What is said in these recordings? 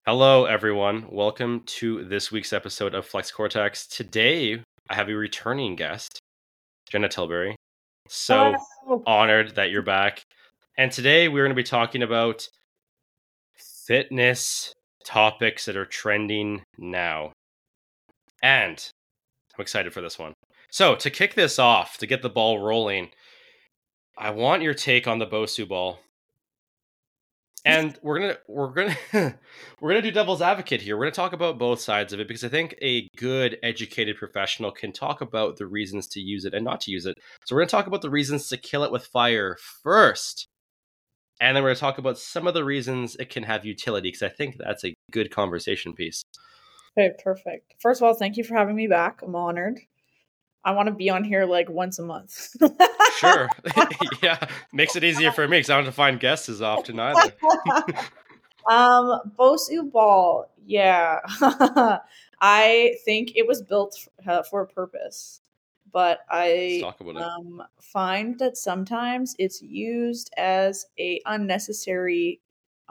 Hello, everyone. Welcome to this week's episode of Flex Cortex. Today, I have a returning guest, Jenna Tilbury. So Hello. honored that you're back. And today, we're going to be talking about fitness topics that are trending now. And I'm excited for this one. So, to kick this off, to get the ball rolling, I want your take on the Bosu ball. And we're gonna do devil's advocate here. We're gonna talk about both sides of it because I think a good educated professional can talk about the reasons to use it and not to use it. So we're gonna talk about the reasons to kill it with fire first, and then we're gonna talk about some of the reasons it can have utility because I think that's a good conversation piece. Okay, perfect. First of all, thank you for having me back. I'm honored. I want to be on here like once a month. Sure, yeah, makes it easier for me because I don't have to find guests as often either. Bosu ball. Yeah. I think it was built for a purpose, but Let's I talk about it. find that sometimes it's used as a unnecessary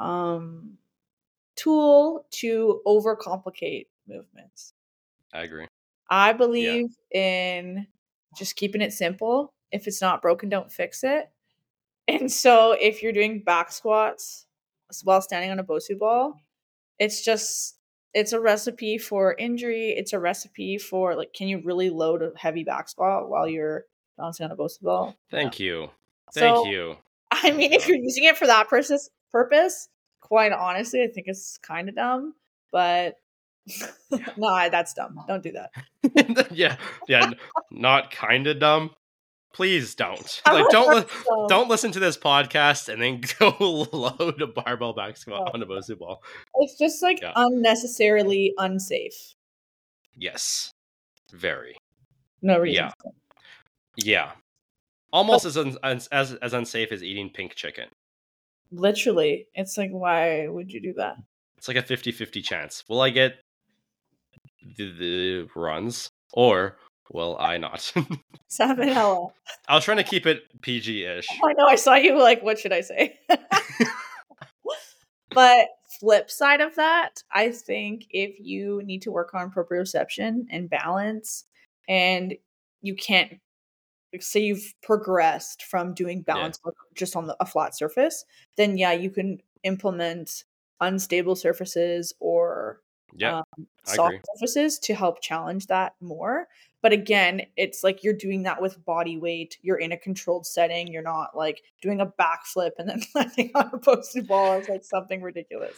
tool to overcomplicate movements. I agree. I Yeah, believe in just keeping it simple. If it's not broken, don't fix it. And so if you're doing back squats while standing on a Bosu ball, it's a recipe for injury. It's a recipe for like, can you really load a heavy back squat while you're bouncing on a Bosu ball? No. thank you. So Good I mean, if job. you're using it for that purpose, quite honestly, I think it's kind of dumb. But no, that's dumb. Don't do that. yeah, not kind of dumb. Please don't. I'm Like, gonna start dumb. don't listen to this podcast and then go load a barbell back squat No. on a Bosu ball. It's just like Yeah. unnecessarily unsafe. Yes, very. No reason. Yeah. Almost as unsafe as eating pink chicken. Literally, it's like, why would you do that? It's like a 50-50 chance. Will I get the runs or will I not? Salmonella. I was trying to keep it PG-ish. I know. I saw you. Like, what should I say? But flip side of that, I think if you need to work on proprioception and balance, and you can't say you've progressed from doing balance work just on a flat surface, then yeah, you can implement unstable surfaces or soft surfaces to help challenge that more. But again, it's like you're doing that with body weight. You're in a controlled setting. You're not like doing a backflip and then landing on a Bosu ball. It's like something ridiculous.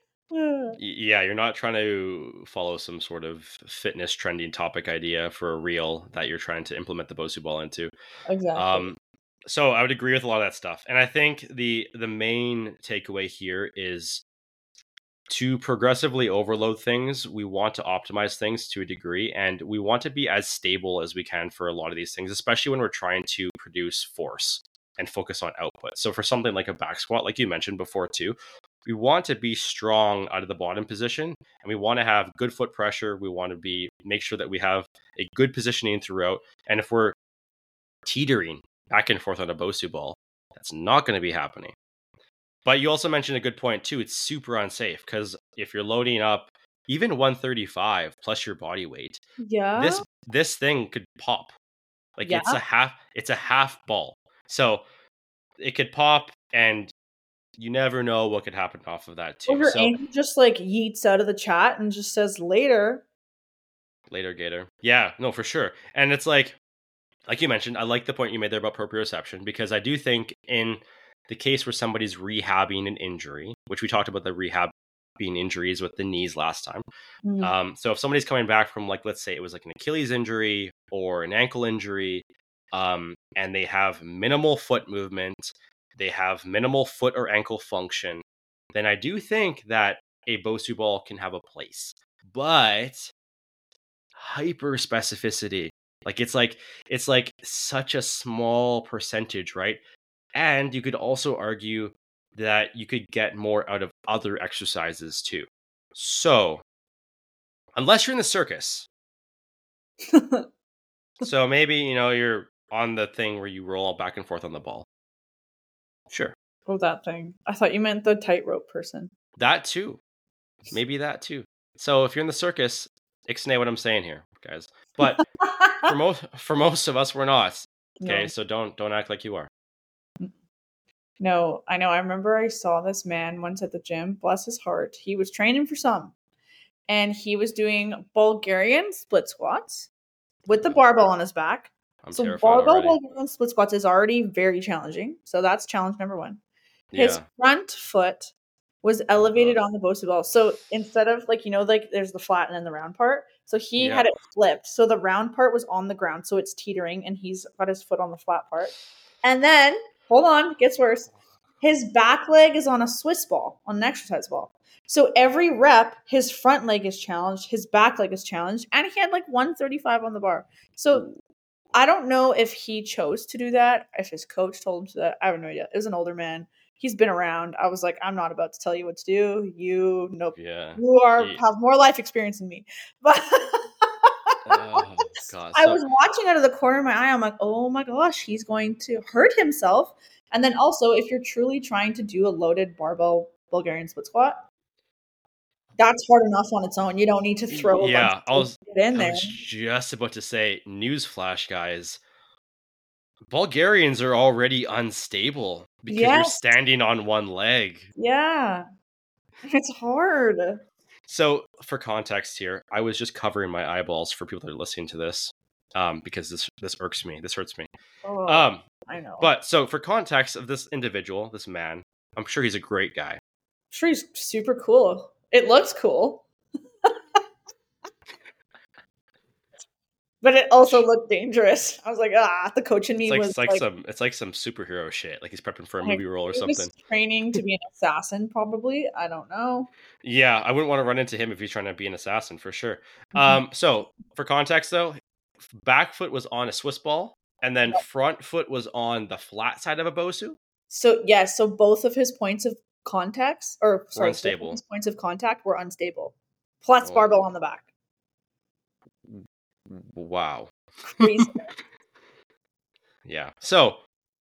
Yeah, you're not trying to follow some sort of fitness trending topic idea for a reel that you're trying to implement the Bosu ball into. Exactly. So I would agree with a lot of that stuff. And I think the main takeaway here is to progressively overload things, we want to optimize things to a degree, and we want to be as stable as we can for a lot of these things, especially when we're trying to produce force and focus on output. So for something like a back squat, like you mentioned before too, we want to be strong out of the bottom position, and we want to have good foot pressure. We want to make sure that we have a good positioning throughout. And if we're teetering back and forth on a Bosu ball, that's not going to be happening. But you also mentioned a good point too. It's super unsafe because if you're loading up even 135 plus your body weight, this thing could pop. Like it's a half ball. So it could pop and you never know what could happen off of that too. Or your ankle just like yeets out of the chat and just says later. Later, Gator. Yeah, no, for sure. And it's like you mentioned, I like the point you made there about proprioception because I do think in the case where somebody's rehabbing an injury, which we talked about the rehabbing injuries with the knees last time. So if somebody's coming back from, like, let's say it was like an Achilles injury or an ankle injury, and they have minimal foot movement, they have minimal foot or ankle function, then I do think that a Bosu ball can have a place. But hyper specificity, it's like such a small percentage, right? And you could also argue that you could get more out of other exercises too. So, unless you're in the circus, so maybe, you're on the thing where you roll back and forth on the ball. Sure. Oh, that thing. I thought you meant the tightrope person. That too. Maybe that too. So if you're in the circus, ixnay what I'm saying here, guys. But for most of us, we're not. Okay, No. so don't act like you are. No, I know. I remember I saw this man once at the gym. Bless his heart. He was training for some, and he was doing Bulgarian split squats with the barbell on his back. I'm So terrified barbell already. Bulgarian split squats is already very challenging. So that's challenge number one. His Yeah. front foot was Oh elevated god. on the Bosu ball. So instead of like, like there's the flat and then the round part. So he Yeah. had it flipped. So the round part was on the ground. So it's teetering and he's got his foot on the flat part. And then, hold on, it gets worse. His back leg is on a Swiss ball, on an exercise ball. So every rep, his front leg is challenged, his back leg is challenged, and he had like 135 on the bar. So I don't know if he chose to do that, if his coach told him to do that. I have no idea. It was an older man. He's been around. I was like, I'm not about to tell you what to do. You, nope. Yeah. You have more life experience than me. But Oh god. I So was watching out of the corner of my eye. I'm like, oh my gosh, he's going to hurt himself. And then also, if you're truly trying to do a loaded barbell Bulgarian split squat, that's hard enough on its own. You don't need to throw a bunch yeah, of things in I there. was just about to say, newsflash, guys. Bulgarians are already unstable because you're Yes. standing on one leg. Yeah. It's hard. So, for context here, I was just covering my eyeballs for people that are listening to this, because this irks me. This hurts me. Oh, I know. But so for context of this individual, this man, I'm sure he's a great guy. I'm sure he's super cool. It looks cool. But it also looked dangerous. I was like, the coach in me was like It's like some superhero shit. Like he's prepping for a like, movie role or he was something. training to be an assassin, probably. I don't know. Yeah, I wouldn't want to run into him if he's trying to be an assassin for sure. Mhm. So for context though, back foot was on a Swiss ball, and then front foot was on the flat side of a Bosu. So so both of his points of contact, or Were sorry, both of unstable. his points of contact were unstable. Plus Oh, barbell on the back. wow. Crazy. Yeah. So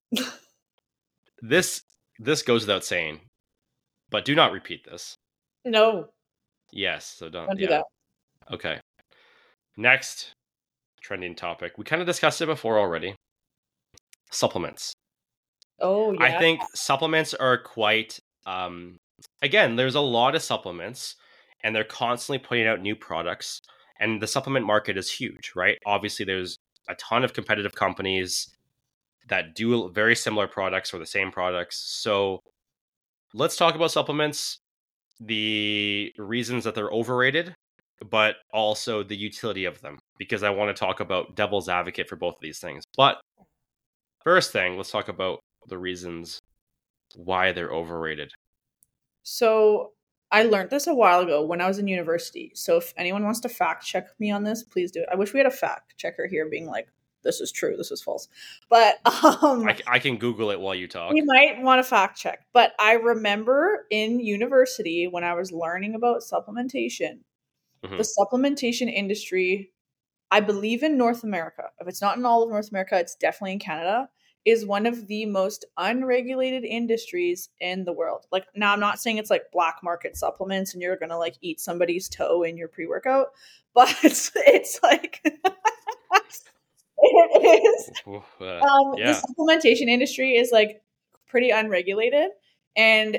this goes without saying, but do not repeat this. No, Yes. So don't. don't do Yeah. that. Okay. Next trending topic. We kind of discussed it before already. Supplements. Oh yeah. I think supplements are quite again, there's a lot of supplements and they're constantly putting out new products, and the supplement market is huge, right? Obviously there's a ton of competitive companies that do very similar products or the same products. So let's talk about supplements, the reasons that they're overrated, but also the utility of them, because I want to talk about devil's advocate for both of these things. But first thing, let's talk about the reasons why they're overrated. So I learned this a while ago when I was in university. So if anyone wants to fact check me on this, please do it. I wish we had a fact checker here being like, this is true, this is false. But I can Google it while you talk. we might want to fact check. But I remember in university when I was learning about supplementation, the supplementation industry, I believe in North America, if it's not in all of North America, it's definitely in Canada, is one of the most unregulated industries in the world. Like, now I'm not saying it's like black market supplements and you're gonna like eat somebody's toe in your pre-workout, but it's like it is. Yeah. The supplementation industry is like pretty unregulated, and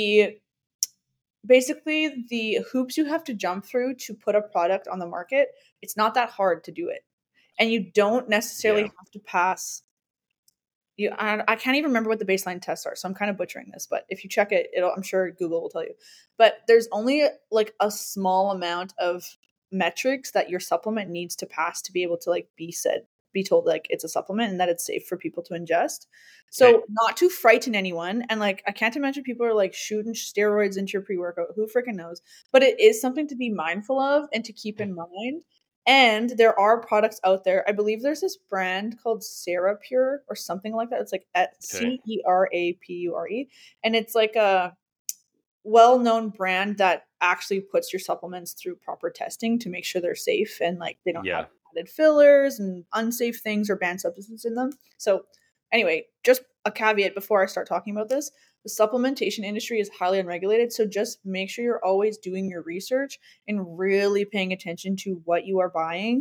basically the hoops you have to jump through to put a product on the market, it's not that hard to do it, and you don't necessarily have to pass I can't even remember what the baseline tests are, so I'm kind of butchering this, but if you check it, I'm sure Google will tell you. But there's only like a small amount of metrics that your supplement needs to pass to be able to like be told like it's a supplement and that it's safe for people to ingest. So not to frighten anyone, and like I can't imagine people are like shooting steroids into your pre-workout. Who freaking knows? But it is something to be mindful of and to keep in mind. And there are products out there. I believe there's this brand called Cerapure or something like that. It's like at CERAPURE. And it's like a well-known brand that actually puts your supplements through proper testing to make sure they're safe and like they don't have added fillers and unsafe things or banned substances in them. So Anyway, just a caveat before I start talking about this. The supplementation industry is highly unregulated, so just make sure you're always doing your research and really paying attention to what you are buying,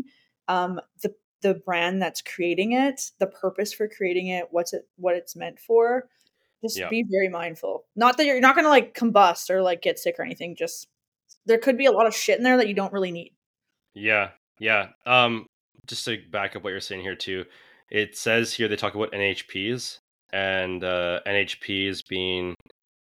the brand that's creating it, the purpose for creating it, what it's meant for. Just Yeah. be very mindful. Not that you're not going to like combust or like get sick or anything. Just there could be a lot of shit in there that you don't really need. Yeah. Yeah. Just to back up what you're saying here too, it says here they talk about NHPs and NHPs being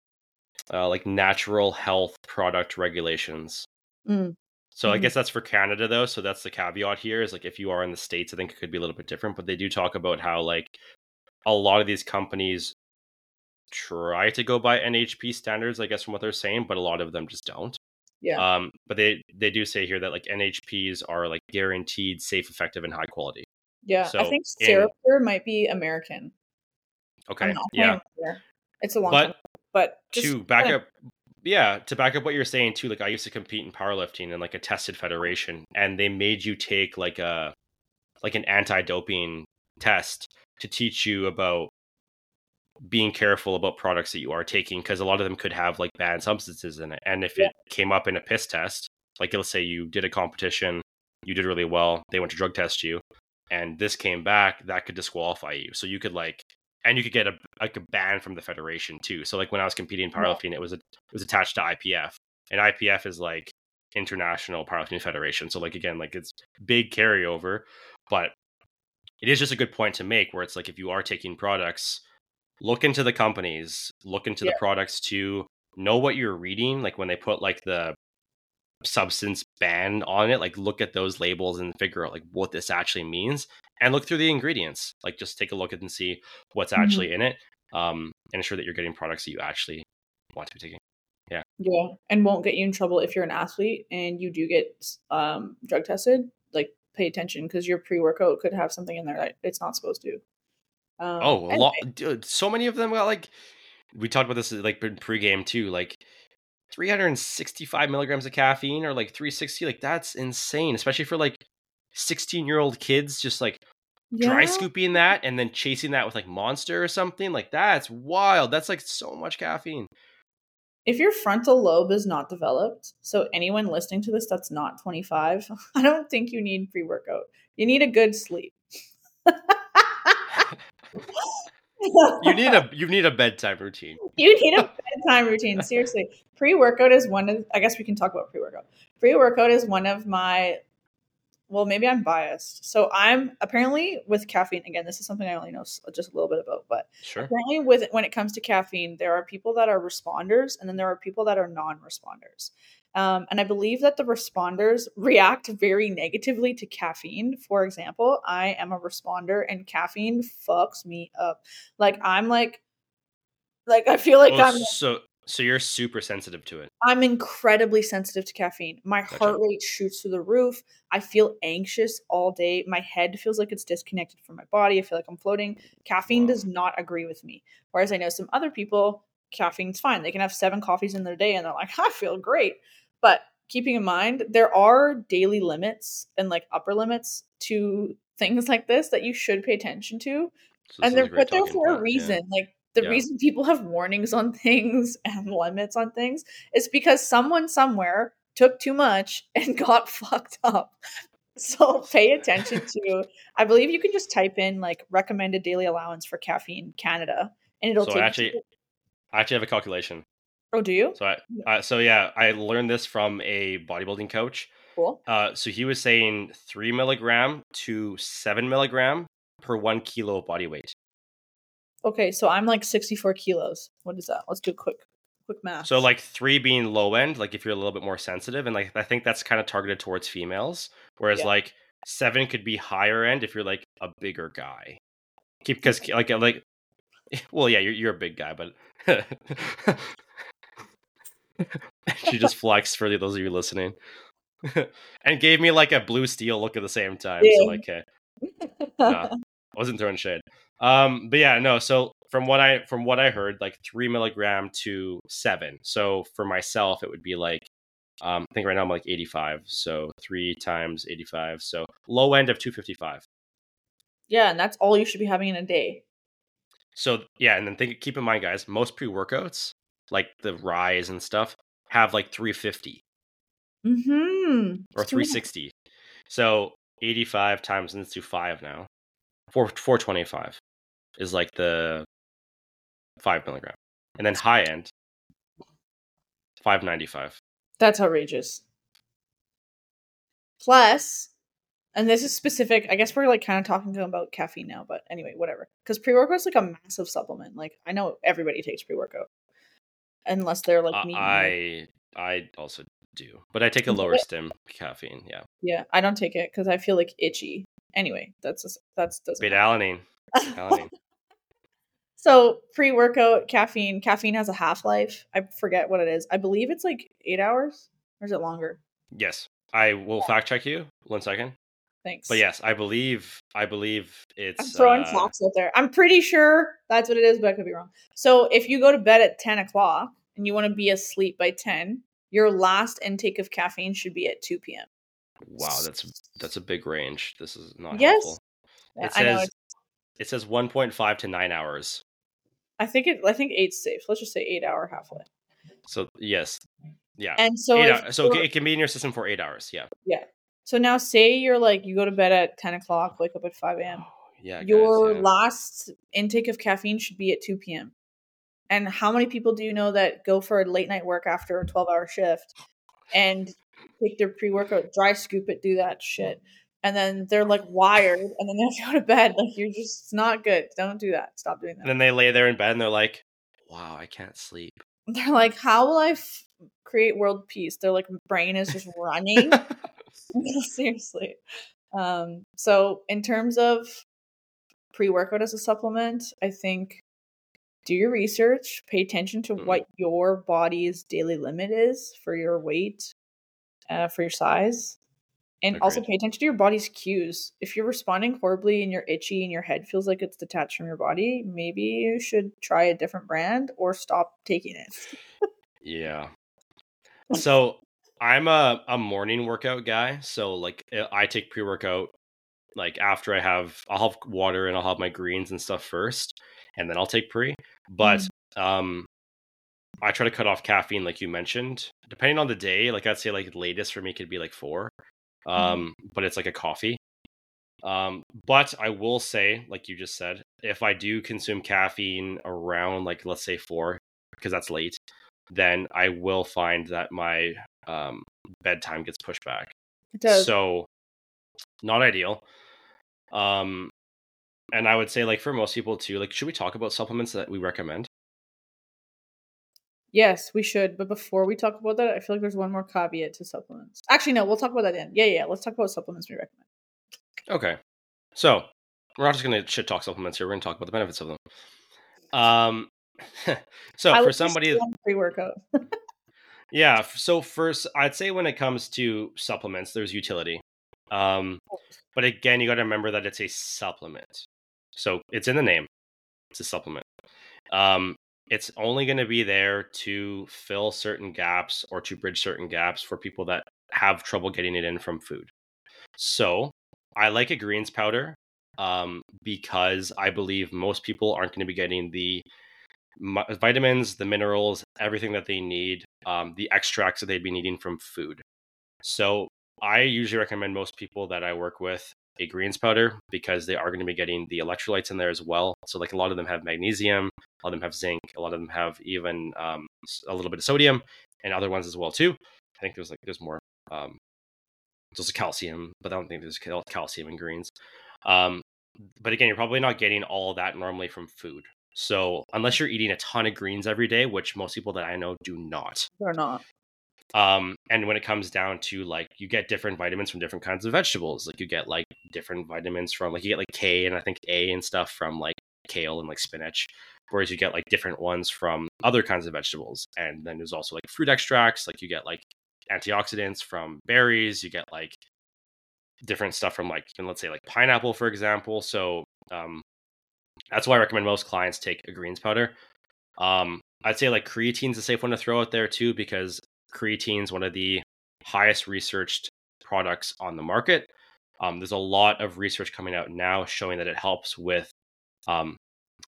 like natural health product regulations. Mm. So I Mhm. guess that's for Canada though. So that's the caveat here is like if you are in the States, I think it could be a little bit different. But they do talk about how like a lot of these companies try to go by NHP standards, I guess from what they're saying, but a lot of them just don't. Yeah. But they do say here that like NHPs are like guaranteed safe, effective, and high quality. Yeah. I So think in Serapure might be American. I'm okay, not. I yeah, can't remember. It's a long time but ago. But just to back up, yeah, to back up what you're saying too, like I used to compete in powerlifting in like a tested federation, and they made you take like an anti-doping test to teach you about being careful about products that you are taking because a lot of them could have like banned substances in it. And if yeah. it came up in a piss test, like let's say you did a competition, you did really well, they went to drug test you, and this came back, that could disqualify you. So you could like, and you could get a ban from the federation too. So like when I was competing in powerlifting, it was attached to IPF, and IPF is like International Powerlifting Federation. So like again, like it's big carryover, but it is just a good point to make where it's like if you are taking products, look into the companies, look into Yeah. the products to know what you're reading. Like when they put like the substance ban on it, like look at those labels and figure out like what this actually means and look through the ingredients. Like just take a look at and see what's Mhm. actually in it. And ensure that you're getting products that you actually want to be taking. Yeah. Yeah, and won't get you in trouble if you're an athlete and you do get drug tested. Like, pay attention because your pre-workout could have something in there that it's not supposed to. Oh, a lot. Anyway, Dude, so many of them got like, we talked about this like in pregame too. Like 365 milligrams of caffeine or like 360, like that's insane, especially for like 16-year-old kids just like dry yeah, scooping that and then chasing that with like Monster or something. Like that's wild. That's like so much caffeine. if your frontal lobe is not developed, so anyone listening to this that's not 25, I don't think you need pre-workout. You need a good sleep. You need a bedtime routine. You need a bedtime routine. Seriously. Pre-workout is one of, I guess we can talk about pre-workout. Pre-workout is one of my, well, maybe I'm biased. So I'm apparently with caffeine, again, this is something I only know just a little bit about, but Sure. apparently when it comes to caffeine, there are people that are responders and then there are people that are non-responders. And I believe that the responders react very negatively to caffeine. For example, I am a responder and caffeine fucks me up. Like I'm like I feel like Oh, so you're super sensitive to it. I'm incredibly sensitive to caffeine. My Gotcha. heart rate shoots through the roof. I feel anxious all day. My head feels like it's disconnected from my body. I feel like I'm floating. Caffeine Wow. does not agree with me. Whereas I know some other people, caffeine's fine. They can have 7 coffees in their day and they're like, I feel great. But keeping in mind, there are daily limits and like upper limits to things like this that you should pay attention to. So this And is a they're great put there talking for a point. Yeah. reason. Like the Yeah. reason people have warnings on things and limits on things is because someone somewhere took too much and got fucked up. So pay attention to, I believe you can just type in like recommended daily allowance for caffeine Canada and it'll So take you to, I actually have a calculation. oh, do you? So yeah, I learned this from a bodybuilding coach. Cool. So he was saying 3 milligram to 7 milligram per 1 kilo of body weight. Okay, so I'm like 64 kilos. What is that? Let's do quick math. So like 3 being low end, like if you're a little bit more sensitive, and like I think that's kind of targeted towards females, whereas Yeah. like 7 could be higher end if you're like a bigger guy. Because like well yeah, you're a big guy, but she just flexed for those of you listening. And gave me like a blue steel look at the same time. So like, hey, nah, I wasn't throwing shade. But yeah, no. So from what I heard, like 3 milligram to 7. So for myself, it would be like, I think right now I'm like 85. So 3 times 85. So low end of 255. Yeah, and that's all you should be having in a day. So yeah, and then keep in mind, guys, most pre-workouts, like the Rise and stuff, have like 350 or It's too much. 360. So 85 times into 5 now. 425 is like the 5 milligram. And then high end, 595. That's outrageous. Plus, and this is specific. I guess we're like kind of talking about caffeine now, but anyway, whatever. Because pre-workout's like a massive supplement. Like I know everybody takes pre-workout, unless they're like me. I also do, but I take a lower stim caffeine. Yeah. Yeah, I don't take it because I feel like itchy. Anyway, that's doesn't. Beta alanine. Alanine. So pre-workout caffeine. Caffeine has a half-life. I forget what it is. I believe it's like 8 hours, or is it longer? Yes, I will fact check you 1 second. Thanks. But yes, I believe it's. I'm throwing facts out there. I'm pretty sure that's what it is, but I could be wrong. So if you go to bed at 10 o'clock and you want to be asleep by 10, your last intake of caffeine should be at 2 p.m. Wow, that's a big range. This is not Yes. helpful. Yeah, I know. It says 1.5 to 9 hours. I think 8's safe. Let's just say 8-hour half-life. So yes, yeah. And so it can be in your system for 8 hours. Yeah. Yeah. So now say you're like, you go to bed at 10 o'clock, wake up at 5 a.m. Yeah. Your last intake of caffeine should be at 2 p.m. And how many people do you know that go for a late night work after a 12-hour shift and take their pre-workout, dry scoop it, do that shit, and then they're like wired, and then they have to go to bed? Like, it's not good. Don't do that. Stop doing that. And then they lay there in bed and they're like, wow, I can't sleep. They're like, how will I create world peace? Their like brain is just running. Seriously. So in terms of pre-workout as a supplement, I think do your research, pay attention to what your body's daily limit is for your weight, for your size, and also pay attention to your body's cues. If you're responding horribly and you're itchy and your head feels like it's detached from your body, maybe you should try a different brand or stop taking it. Yeah. So I'm a morning workout guy. So like I take pre-workout like after I'll have water and I'll have my greens and stuff first, and then I'll take pre. But I try to cut off caffeine, like you mentioned, depending on the day. Like I'd say, like the latest for me could be like 4, but it's like a coffee. But I will say, like you just said, if I do consume caffeine around like let's say 4, because that's late, then I will find that my bedtime gets pushed back. It does. So not ideal. And I would say, like, for most people too, like, should we talk about supplements that we recommend? Yes, we should. But before we talk about that, I feel like there's one more caveat to supplements. Actually, no, we'll talk about that then. Yeah. Let's talk about supplements we recommend. Okay. So we're not just going to shit talk supplements here. We're going to talk about the benefits of them. So for somebody pre-workout. Yeah. So first, I'd say when it comes to supplements, there's utility. But again, you got to remember that it's a supplement. So it's in the name. It's a supplement. It's only going to be there to fill certain gaps or to bridge certain gaps for people that have trouble getting it in from food. So I like a greens powder because I believe most people aren't going to be getting the vitamins, the minerals, everything that they need, the extracts that they'd be needing from food. So I usually recommend most people that I work with a greens powder because they are going to be getting the electrolytes in there as well. So like a lot of them have magnesium, a lot of them have zinc, a lot of them have even a little bit of sodium, and other ones as well too. I think there's more. There's calcium, but I don't think there's calcium in greens. But again, you're probably not getting all of that normally from food. So unless you're eating a ton of greens every day, which most people that I know do not. They're not. And when it comes down to like, you get different vitamins from different kinds of vegetables. Like you get like different vitamins from like, you get like K and I think A and stuff from like kale and like spinach, whereas you get like different ones from other kinds of vegetables. And then there's also like fruit extracts, like you get like antioxidants from berries, you get like different stuff from like, let's say like pineapple, for example. So that's why I recommend most clients take a greens powder. I'd say like creatine's a safe one to throw out there too, because creatine's one of the highest researched products on the market. There's a lot of research coming out now showing that it helps with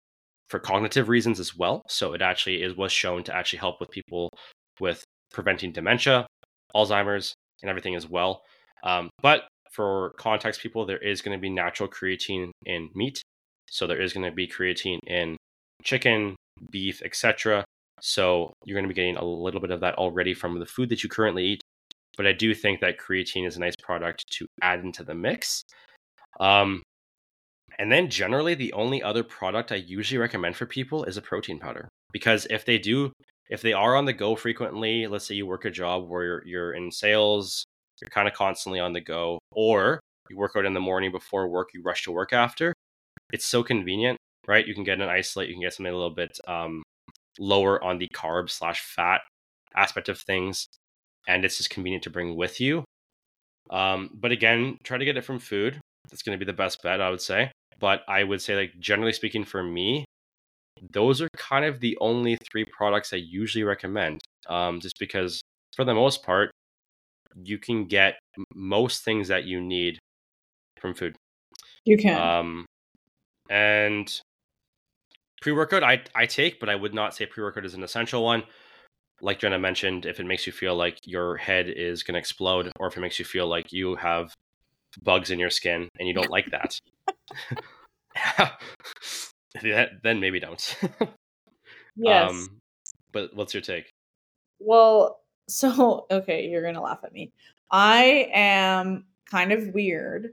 for cognitive reasons as well. So it actually was shown to actually help with people with preventing dementia, Alzheimer's, and everything as well. But for context people, there is going to be natural creatine in meat. So there is going to be creatine in chicken, beef, etc. So you're going to be getting a little bit of that already from the food that you currently eat. But I do think that creatine is a nice product to add into the mix. And then generally, the only other product I usually recommend for people is a protein powder. Because if they are on the go frequently, let's say you work a job where you're in sales, you're kind of constantly on the go, or you work out in the morning before work, you rush to work after, it's so convenient, right? You can get an isolate, you can get something a little bit lower on the carb/fat aspect of things, and it's just convenient to bring with you. But again, try to get it from food. That's going to be the best bet, I would say. But I would say, like, generally speaking, for me, those are kind of the only 3 products I usually recommend. Just because for the most part, you can get most things that you need from food. You can. And pre-workout I take, but I would not say pre-workout is an essential one. Like Jenna mentioned, if it makes you feel like your head is going to explode, or if it makes you feel like you have bugs in your skin and you don't like that, then maybe don't. Yes. But what's your take? Well, so, okay, you're going to laugh at me. I am kind of weird.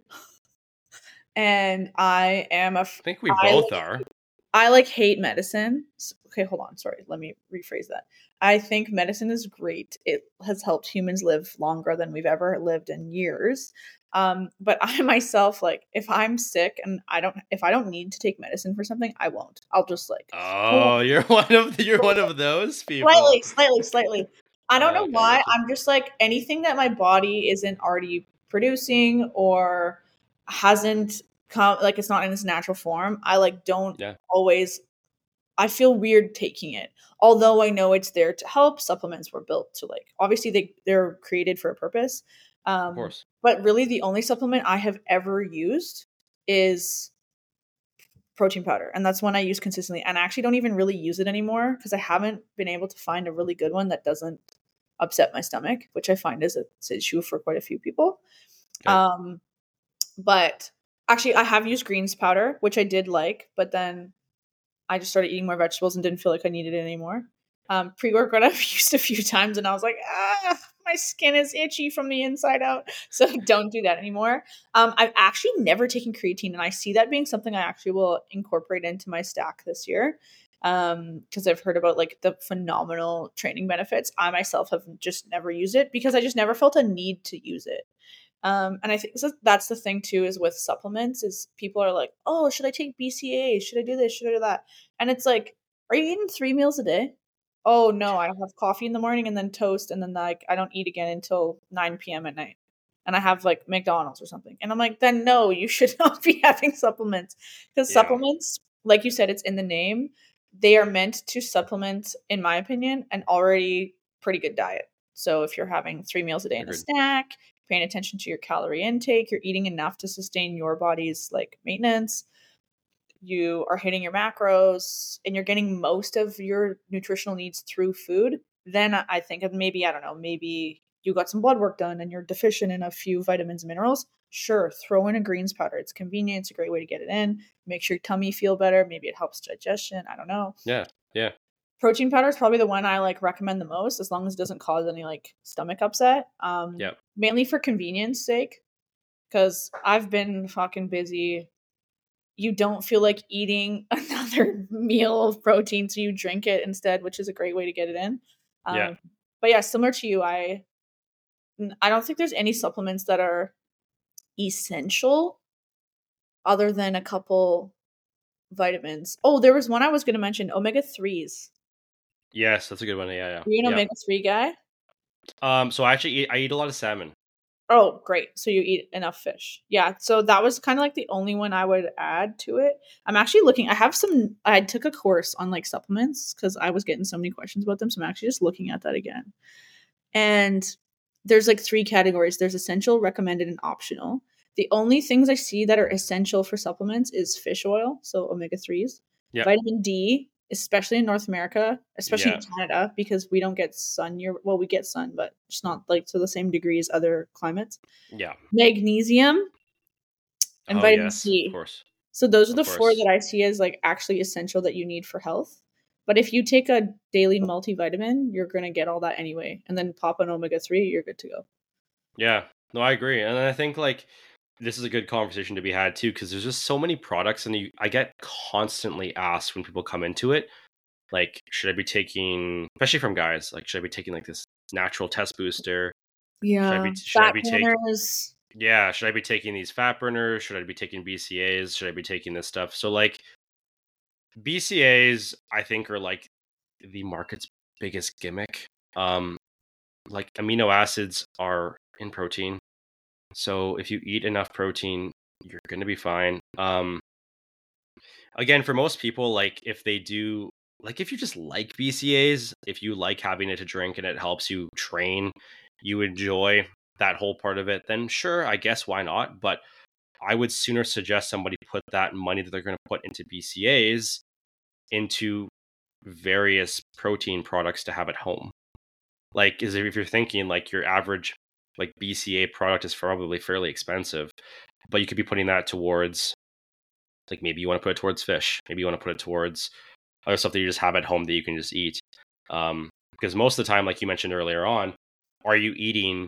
And I am I think we both are. I like hate medicine. Okay, hold on. Sorry. Let me rephrase that. I think medicine is great. It has helped humans live longer than we've ever lived in years. But I myself, like, if I'm sick and if I don't need to take medicine for something, I won't. I'll just like, oh, you're one of those people. slightly. I don't know Okay, why. gotcha. I'm just like anything that my body isn't already producing or hasn't come, like it's not in its natural form. I like don't always. I feel weird taking it, although I know it's there to help. Supplements were built to, like, obviously they're created for a purpose. Of course. But really, the only supplement I have ever used is protein powder, and that's one I use consistently. And I actually don't even really use it anymore because I haven't been able to find a really good one that doesn't upset my stomach, which I find is an issue for quite a few people. Okay. But actually, I have used greens powder, which I did like, but then I just started eating more vegetables and didn't feel like I needed it anymore. Pre-workout I've used a few times, and I was like, my skin is itchy from the inside out, so don't do that anymore. I've actually never taken creatine, and I see that being something I actually will incorporate into my stack this year, because I've heard about, like, the phenomenal training benefits. I myself have just never used it because I just never felt a need to use it. And I think that's the thing too, is with supplements, is people are like, oh, should I take BCA? Should I do this? Should I do that? And it's like, are you eating 3 meals a day? Oh no, I have coffee in the morning and then toast, and then, like, I don't eat again until 9 p.m. at night. And I have, like, McDonald's or something. And I'm like, then no, you should not be having supplements. Because supplements, like you said, it's in the name. They are meant to supplement, in my opinion, an already pretty good diet. So if you're having 3 meals a day and a snack, paying attention to your calorie intake, you're eating enough to sustain your body's, like, maintenance, you are hitting your macros, and you're getting most of your nutritional needs through food, then I think of maybe, I don't know, maybe you got some blood work done and you're deficient in a few vitamins and minerals. Sure, throw in a greens powder. It's convenient. It's a great way to get it in. Makes your tummy feel better. Maybe it helps digestion. I don't know. Yeah. Protein powder is probably the one I, like, recommend the most, as long as it doesn't cause any, like, stomach upset. Mainly for convenience sake, because I've been fucking busy. You don't feel like eating another meal of protein, so you drink it instead, which is a great way to get it in. But yeah, similar to you, I don't think there's any supplements that are essential other than a couple vitamins. Oh, there was one I was going to mention, omega-3s. Yes, that's a good one. Yeah. Are you an omega-3 guy? So I eat a lot of salmon. Oh, great. So you eat enough fish. Yeah. So that was kind of like the only one I would add to it. I'm actually looking, I took a course on, like, supplements because I was getting so many questions about them. So I'm actually just looking at that again. And there's, like, 3 categories. There's essential, recommended, and optional. The only things I see that are essential for supplements is fish oil, so omega-3s, Yeah. Vitamin D, especially in North America, especially in Yeah. Canada, because we don't get sun year. Well, we get sun, but just not like to the same degree as other climates. Yeah. Magnesium and Oh vitamin yes, of C. course. So those are Of the four that course. I see as like actually essential that you need for health. But if you take a daily multivitamin, you're gonna get all that anyway, and then pop an omega-3, you're good to go. Yeah. No, I agree. And I think like this is a good conversation to be had too, because there's just so many products and I get constantly asked when people come into it, like, should I be taking, especially from guys, like, should I be taking like this natural test booster? Yeah, Should I fat be take burners. yeah, should I be taking these fat burners? Should I be taking BCAs? Should I be taking this stuff? So like BCAs, I think are like the market's biggest gimmick. Like amino acids are in protein. So if you eat enough protein, you're going to be fine. Again, for most people, like if they do, like if you just like BCAs, if you like having it to drink and it helps you train, you enjoy that whole part of it, then sure, I guess why not? But I would sooner suggest somebody put that money that they're going to put into BCAs into various protein products to have at home. Like, is if you're thinking like your average like BCA product is probably fairly expensive, but you could be putting that towards like maybe you want to put it towards fish, maybe you want to put it towards other stuff that you just have at home that you can just eat. Because most of the time, like you mentioned earlier on, are you eating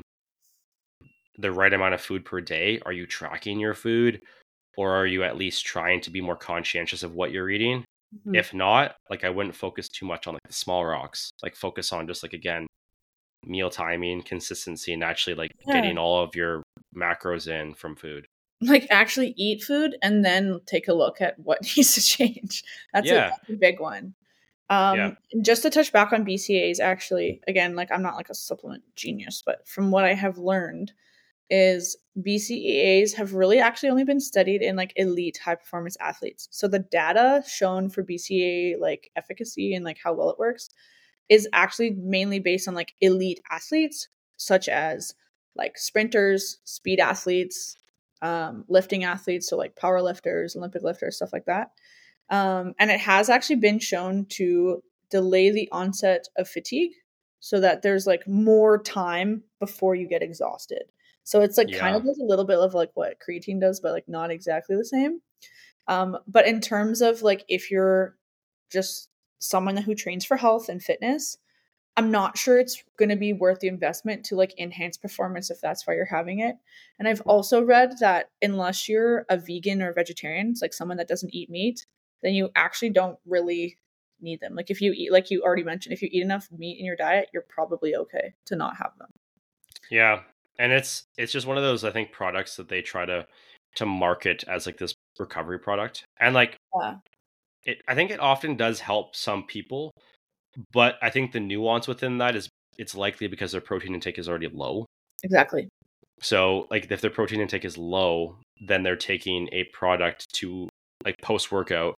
the right amount of food per day? Are you tracking your food? Or are you at least trying to be more conscientious of what you're eating? Mhm. If not, like I wouldn't focus too much on like the small rocks. Like focus on just like again, meal timing, consistency, and actually like Yeah. getting all of your macros in from food. Like actually eat food and then take a look at what needs to change. Yeah. That's a big one. Yeah. Just to touch back on BCAs, actually, again, like I'm not like a supplement genius, but from what I have learned, is BCAAs have really actually only been studied in like elite high performance athletes. So the data shown for BCAA like efficacy and like how well it works is actually mainly based on like elite athletes such as like sprinters, speed athletes, lifting athletes, so like power lifters, Olympic lifters, stuff like that. And it has actually been shown to delay the onset of fatigue so that there's like more time before you get exhausted. So it's like kind of Yeah. like a little bit of like what creatine does, but like not exactly the same. But in terms of like if you're just someone who trains for health and fitness, I'm not sure it's going to be worth the investment to like enhance performance if that's why you're having it. And I've also read that unless you're a vegan or vegetarian, it's like someone that doesn't eat meat, then you actually don't really need them. Like if you eat, like you already mentioned, if you eat enough meat in your diet, you're probably okay to not have them. Yeah. And it's just one of those I think products that they try to market as like this recovery product. And like Yeah, it I think it often does help some people, but I think the nuance within that is it's likely because their protein intake is already low. exactly. So like if their protein intake is low, then they're taking a product to like post workout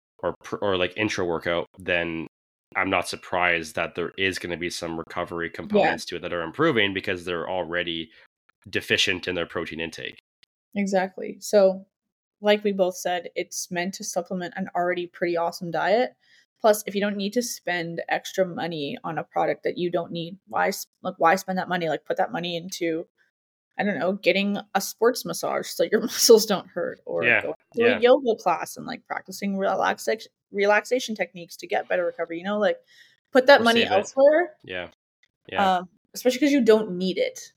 or like intra workout, then I'm not surprised that there is going to be some recovery Yeah, components to it that are improving because they're already deficient in their protein intake. exactly. So, like we both said, it's meant to supplement an already pretty awesome diet. Plus, if you don't need to spend extra money on a product that you don't need, why spend that money? Like put that money into, I don't know, getting a sports massage so your muscles don't hurt, or Yeah, going to a yeah, yoga class and like practicing relaxation techniques to get better recovery. Like put that or money save it. elsewhere. Yeah, yeah, Especially because you don't need it.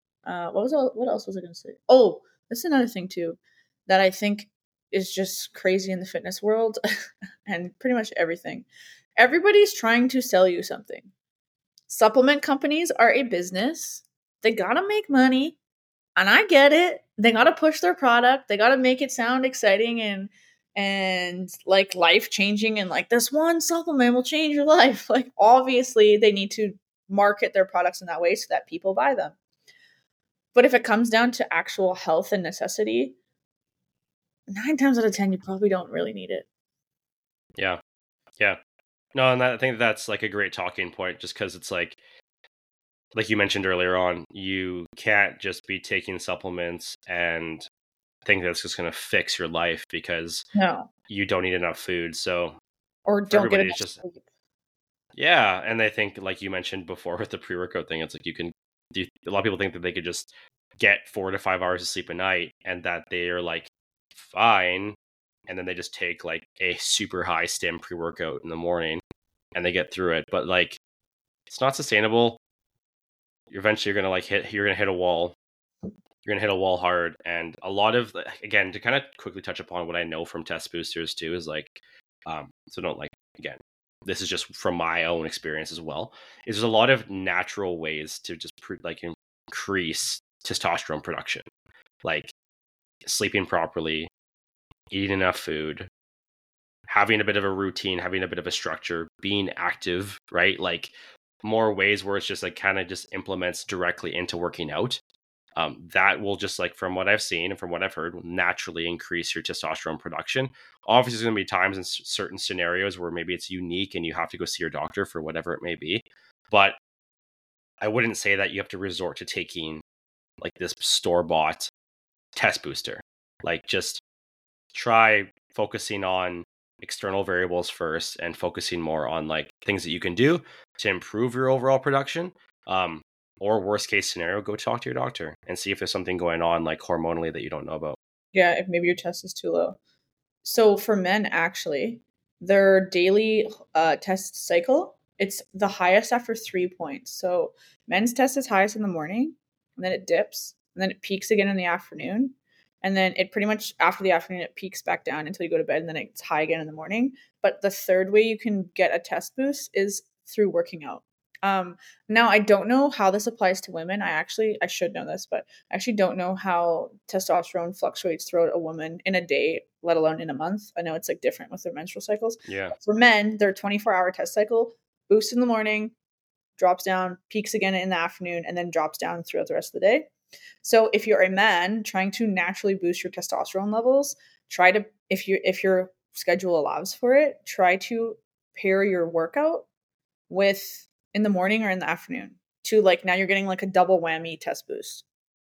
What else was I going to say? Oh, that's another thing too that I think is just crazy in the fitness world and pretty much everything. Everybody's trying to sell you something. Supplement companies are a business. They got to make money, and I get it. They got to push their product. They got to make it sound exciting and like life-changing and like this one supplement will change your life. Like obviously they need to market their products in that way so that people buy them. But if it comes down to actual health and necessity, 9 times out of 10, you probably don't really need it. yeah, yeah. No, and I think that's like a great talking point, just because it's like you mentioned earlier on, you can't just be taking supplements and think that's just going to fix your life because No. you don't eat enough food. So or For don't get everybody, enough it's just sleep. yeah, and they think like you mentioned before with the pre-workout thing, it's like a lot of people think that they could just get 4 to 5 hours of sleep a night and that they are like fine, and then they just take like a super high stim pre-workout in the morning and they get through it. But like it's not sustainable. Eventually you're gonna hit a wall. You're gonna hit a wall hard. And a lot of, again, to kind of quickly touch upon what I know from test boosters too, is like so don't like, again, this is just from my own experience as well, is there's a lot of natural ways to just like increase testosterone production, like sleeping properly, eating enough food, having a bit of a routine, having a bit of a structure, being active, right? Like more ways where it's just like kind of just implements directly into working out. That will just, like, from what I've seen and from what I've heard, will naturally increase your testosterone production. Obviously, there's going to be times in certain scenarios where maybe it's unique and you have to go see your doctor for whatever it may be. But I wouldn't say that you have to resort to taking like this store-bought test booster. Like, just try focusing on external variables first and focusing more on like things that you can do to improve your overall production. Or worst case scenario, go talk to your doctor and see if there's something going on like hormonally that you don't know about. Yeah, if maybe your test is too low. So for men, actually, their daily test cycle, it's the highest after 3 points. So men's test is highest in the morning, and then it dips, and then it peaks again in the afternoon. And then it pretty much after the afternoon, it peaks back down until you go to bed, and then it's high again in the morning. But the third way you can get a test boost is through working out. Now I don't know how this applies to women. I should know this, but I actually don't know how testosterone fluctuates throughout a woman in a day, let alone in a month. I know it's like different with their menstrual cycles. Yeah. But for men, their 24-hour test cycle boosts in the morning, drops down, peaks again in the afternoon, and then drops down throughout the rest of the day. So if you're a man trying to naturally boost your testosterone levels, try to, if your schedule allows for it, try to pair your workout with in the morning or in the afternoon, to like, now you're getting like a double whammy test boost,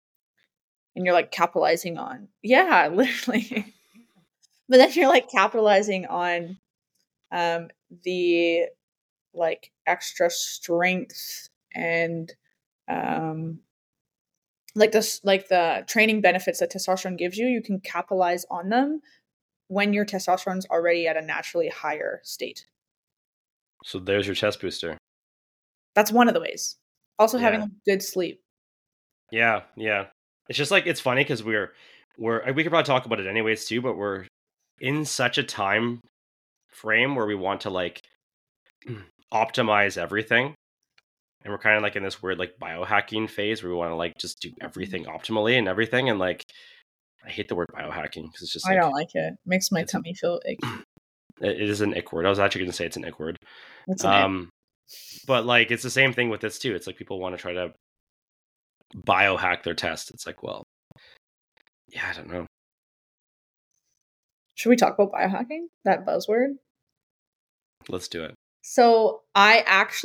and you're like capitalizing on, yeah, literally. But then you're like capitalizing on the like extra strength and like this, like the training benefits that testosterone gives you. You can capitalize on them when your testosterone's already at a naturally higher state. So there's your test booster. That's one of the ways. Also, Yeah. having good sleep. Yeah. It's just like, it's funny because we could probably talk about it anyways too, but we're in such a time frame where we want to like optimize everything. And we're kind of like in this weird like biohacking phase where we want to like just do everything optimally and everything. And like, I hate the word biohacking because it's just I like, don't like it. Makes my tummy feel icky. it is an ick word. I was actually going to say it's an ick word. It's an ick. But like, it's the same thing with this too. It's like people want to try to biohack their test. It's like, well, yeah, I don't know. Should we talk about biohacking? That buzzword? Let's do it. So I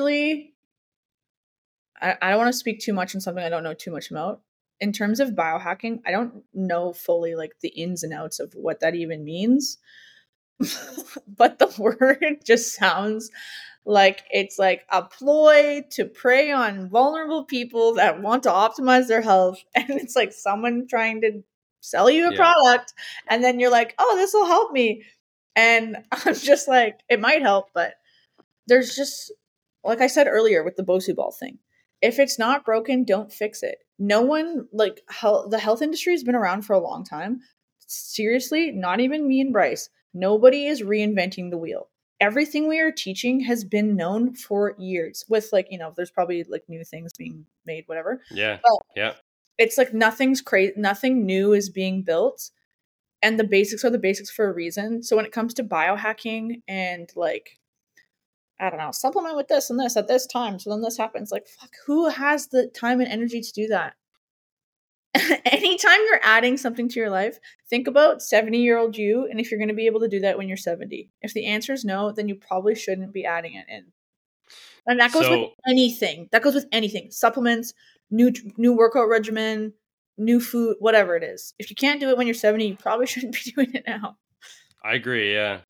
don't want to speak too much on something I don't know too much about. In terms of biohacking, I don't know fully like the ins and outs of what that even means. But the word just sounds like it's like a ploy to prey on vulnerable people that want to optimize their health. And it's like someone trying to sell you a product, and then you're like, oh, this will help me. And I'm just like, it might help, but there's just, like I said earlier with the Bosu ball thing, if it's not broken, don't fix it. No one, like, the health industry has been around for a long time. Seriously, not even me and Bryce. Nobody is reinventing the wheel. Everything we are teaching has been known for years. With like, there's probably like new things being made, whatever. Yeah. But Yeah. it's like nothing's crazy. Nothing new is being built, and the basics are the basics for a reason. So when it comes to biohacking and like, I don't know, supplement with this and this at this time, so then this happens. Like, fuck, who has the time and energy to do that? Anytime you're adding something to your life, think about 70-year-old you, and if you're going to be able to do that when you're 70. If the answer is no, then you probably shouldn't be adding it in. And that goes with anything. That goes with anything. Supplements, new workout regimen, new food, whatever it is. If you can't do it when you're 70, you probably shouldn't be doing it now. I agree, yeah.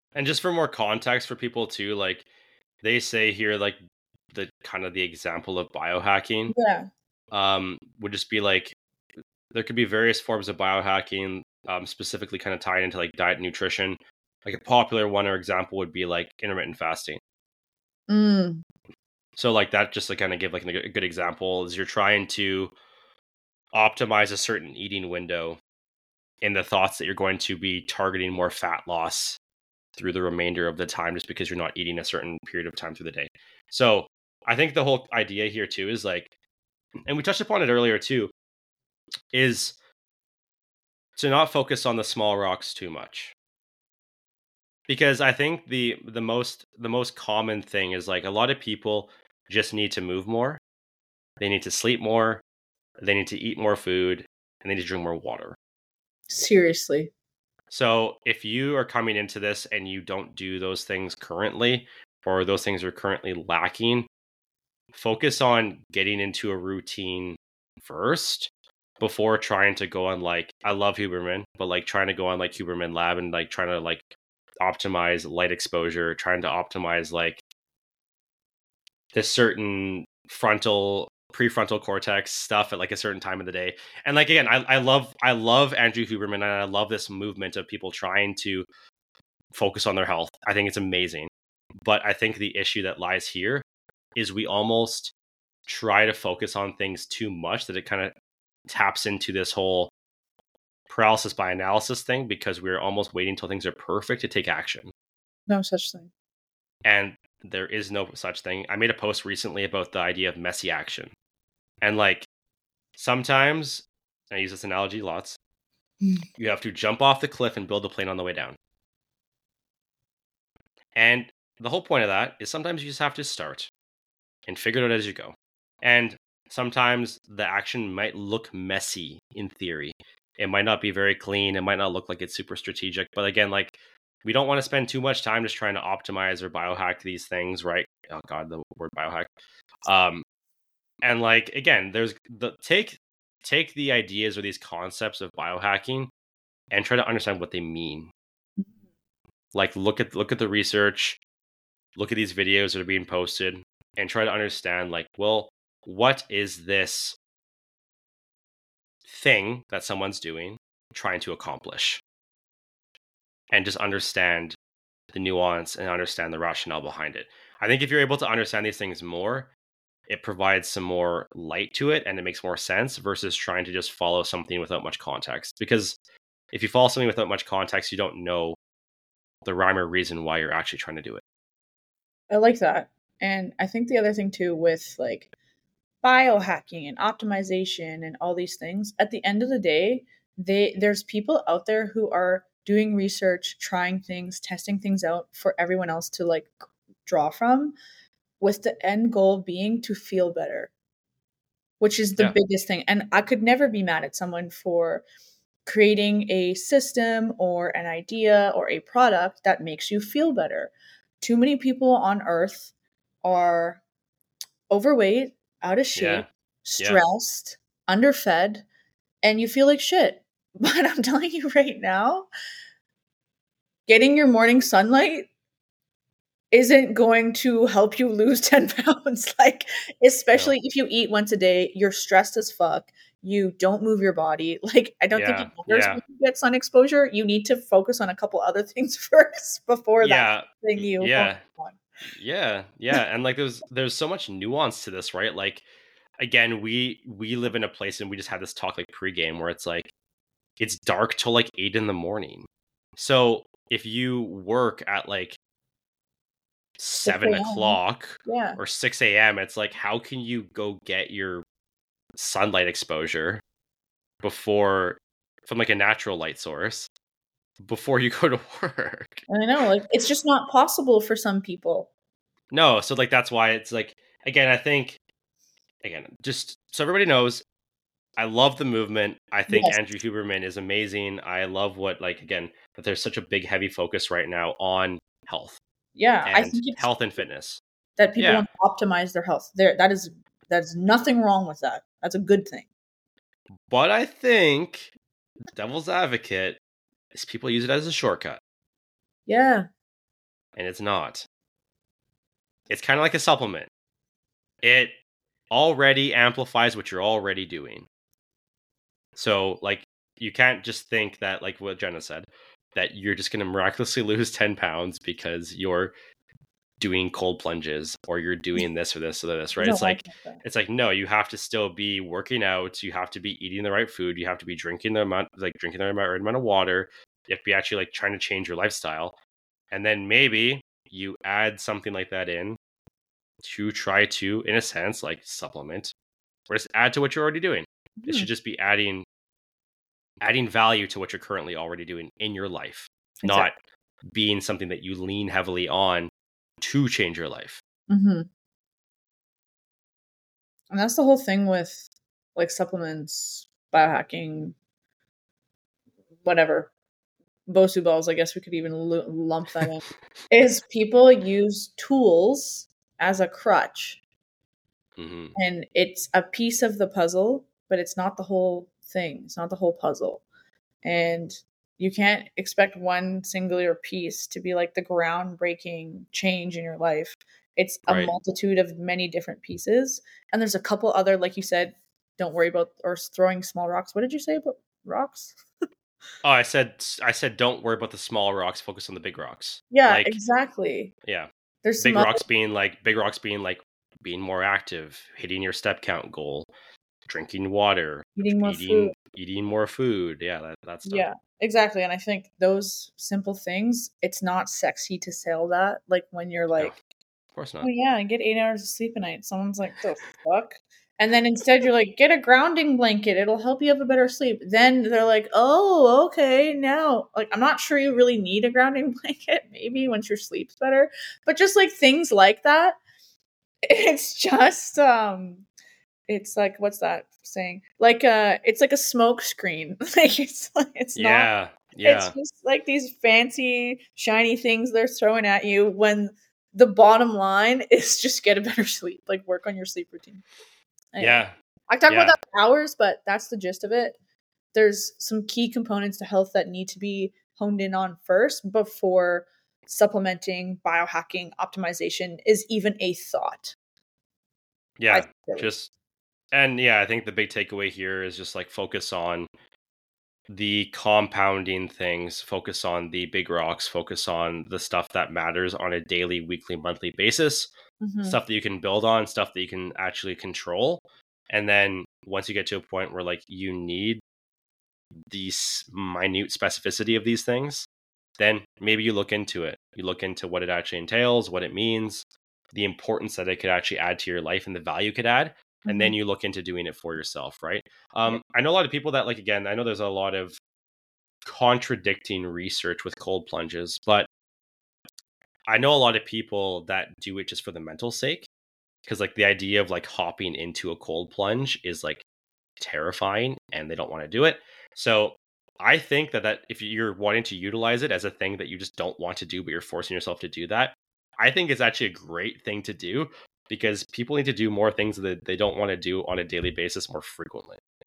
And just for more context for people too, like they say here, like the kind of the example of biohacking Yeah. would just be like there could be various forms of biohacking, specifically kind of tied into like diet and nutrition. Like a popular one or example would be like intermittent fasting. Mm. So like that, just to kind of give like a good example, is you're trying to optimize a certain eating window in the thoughts that you're going to be targeting more fat loss through the remainder of the time just because you're not eating a certain period of time through the day. So I think the whole idea here too is like, and we touched upon it earlier too, is to not focus on the small rocks too much. Because I think the most common thing is like a lot of people just need to move more, they need to sleep more, they need to eat more food, and they need to drink more water. Seriously. So if you are coming into this and you don't do those things currently, or those things are currently lacking, focus on getting into a routine first before trying to go on like I love Huberman, but like trying to go on like Huberman Lab and like trying to like optimize light exposure, trying to optimize like this certain prefrontal cortex stuff at like a certain time of the day. And like again, I love Andrew Huberman and I love this movement of people trying to focus on their health. I think it's amazing. But I think the issue that lies here is we almost try to focus on things too much that it kind of taps into this whole paralysis by analysis thing because we're almost waiting until things are perfect to take action. No such thing. And there is no such thing. I made a post recently about the idea of messy action. And like sometimes, I use this analogy lots, you have to jump off the cliff and build a plane on the way down. And the whole point of that is sometimes you just have to start and figure it out as you go. And sometimes the action might look messy in theory. It might not be very clean. It might not look like it's super strategic. But again, like we don't want to spend too much time just trying to optimize or biohack these things, right? Oh God, the word biohack. And like again, there's the take the ideas or these concepts of biohacking and try to understand what they mean. Like look at the research, look at these videos that are being posted, and try to understand like, well, what is this thing that someone's doing trying to accomplish? And just understand the nuance and understand the rationale behind it. I think if you're able to understand these things more, it provides some more light to it and it makes more sense versus trying to just follow something without much context. Because if you follow something without much context, you don't know the rhyme or reason why you're actually trying to do it. I like that. And I think the other thing too with like biohacking and optimization and all these things, at the end of the day, there's people out there who are doing research, trying things, testing things out for everyone else to like draw from, with the end goal being to feel better, which is the Yeah. biggest thing. And I could never be mad at someone for creating a system or an idea or a product that makes you feel better. Too many people on earth are overweight, out of Yeah. shape, Yeah. stressed, underfed, and you feel like shit. But I'm telling you right now, getting your morning sunlight isn't going to help you lose 10 pounds. Like, No. especially if you eat once a day, you're stressed as fuck. You don't move your body. Like, I don't think it Yeah. matters Yeah. when you get sun exposure. You need to focus on a couple other things first before that Yeah. thing you focus Yeah. on. Yeah. And like there's so much nuance to this, right? Like again, we live in a place and we just had this talk like pregame where it's like it's dark till like 8 in the morning. So if you work at like 6 7 a.m. o'clock Yeah. or 6 a.m., it's like how can you go get your sunlight exposure before from like a natural light source before you go to work? I know. Like, it's just not possible for some people. No, so like that's why it's like again, I think again, just so everybody knows, I love the movement. I think Yes. Andrew Huberman is amazing. I love what like again that there's such a big heavy focus right now on health Yeah. I and think it's health and fitness. that people Yeah, want to optimize their health. That's nothing wrong with that. That's a good thing. but I think devil's advocate is people use it as a shortcut. Yeah. and it's not. It's kind of like a supplement. It already amplifies what you're already doing. So, like, you can't just think that, like what Jenna said, that you're just going to miraculously lose 10 pounds because you're doing cold plunges or you're doing this or this or this, right? It's like, no, you have to still be working out. You have to be eating the right food. You have to be drinking the right amount of water. You have to be actually like trying to change your lifestyle. And then maybe you add something like that in to try to, in a sense, like supplement or just add to what you're already doing. It should just be adding value to what you're currently already doing in your life, not being something that you lean heavily on to change your life. And that's the whole thing with like supplements, biohacking, whatever. Bosu balls, I guess we could even lump that in. Is people use tools as a crutch. And it's a piece of the puzzle, but it's not the whole thing. It's not the whole puzzle. And you can't expect one singular piece to be like the groundbreaking change in your life. It's a multitude of many different pieces. And there's a couple other, like you said, don't worry about or throwing small rocks. What did you say about rocks? Oh, I said don't worry about the small rocks, focus on the big rocks. Yeah, like, exactly. Yeah. There's big rocks being like being more active, hitting your step count goal, drinking water, eating more food. Yeah, that stuff. Yeah, exactly. And I think those simple things, it's not sexy to sell that. Like when you're like, of course not. Oh yeah, I get 8 hours of sleep a night. Someone's like, the fuck? And then instead you're like, get a grounding blanket. It'll help you have a better sleep. Then they're like, oh, okay, now. Like, I'm not sure you really need a grounding blanket, maybe once your sleep's better. But just like things like that, it's just it's like, what's that saying? Like it's like a smoke screen. Like it's not it's just like these fancy shiny things they're throwing at you when the bottom line is just get a better sleep, like work on your sleep routine. Anyway, I talk about that for hours, but that's the gist of it. There's some key components to health that need to be honed in on first before supplementing, biohacking, optimization is even a thought. Yeah, I think the big takeaway here is just like focus on the compounding things, focus on the big rocks, focus on the stuff that matters on a daily, weekly, monthly basis, stuff that you can build on, stuff that you can actually control. And then once you get to a point where like you need these minute specificity of these things, then maybe you look into it. You look into what it actually entails, what it means, the importance that it could actually add to your life and the value it could add. And then you look into doing it for yourself, right? I know a lot of people that, like, again, I know there's a lot of contradicting research with cold plunges, but I know a lot of people that do it just for the mental sake. Because, like, the idea of, like, hopping into a cold plunge is, like, terrifying and they don't want to do it. So I think that if you're wanting to utilize it as a thing that you just don't want to do, but you're forcing yourself to do that, I think it's actually a great thing to do. Because people need to do more things that they don't want to do on a daily basis more frequently.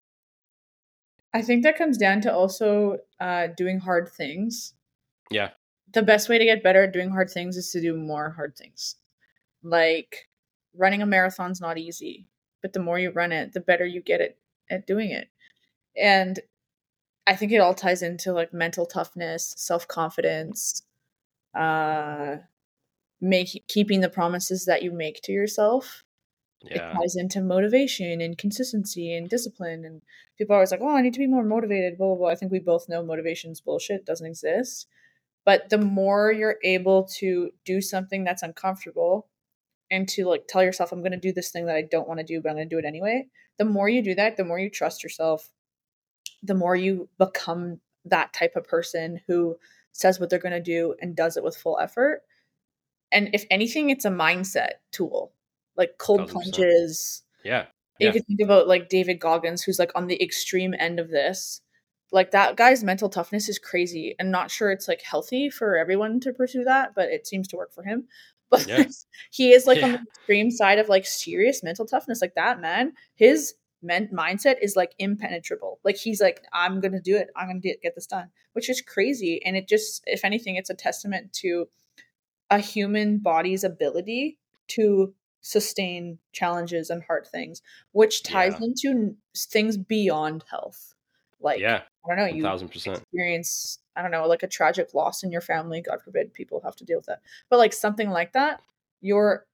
I think that comes down to also doing hard things. Yeah. The best way to get better at doing hard things is to do more hard things. Like running a marathon's not easy, but the more you run it, the better you get at doing it. And I think it all ties into like mental toughness, self-confidence, keeping the promises that you make to yourself. It ties into motivation and consistency and discipline. And people are always like, oh, I need to be more motivated, blah, blah, blah. I think we both know motivation's bullshit. It doesn't exist. But the more you're able to do something that's uncomfortable and to like tell yourself, I'm going to do this thing that I don't want to do, but I'm going to do it anyway. The more you do that, the more you trust yourself, the more you become that type of person who says what they're going to do and does it with full effort. And if anything, it's a mindset tool, like cold plunges. Yeah. You could think about like David Goggins, who's like on the extreme end of this. Like that guy's mental toughness is crazy. And not sure it's like healthy for everyone to pursue that, but it seems to work for him. But he is like on the extreme side of like serious mental toughness. Like that man, his mindset is like impenetrable. Like he's like, I'm going to do it. I'm going to get this done, which is crazy. And it just, if anything, it's a testament to a human body's ability to sustain challenges and hard things, which ties Yeah. into things beyond health. Like, Yeah. I don't know, you 1000%. experience, I don't know, like a tragic loss in your family, God forbid people have to deal with that. But like something like that, you're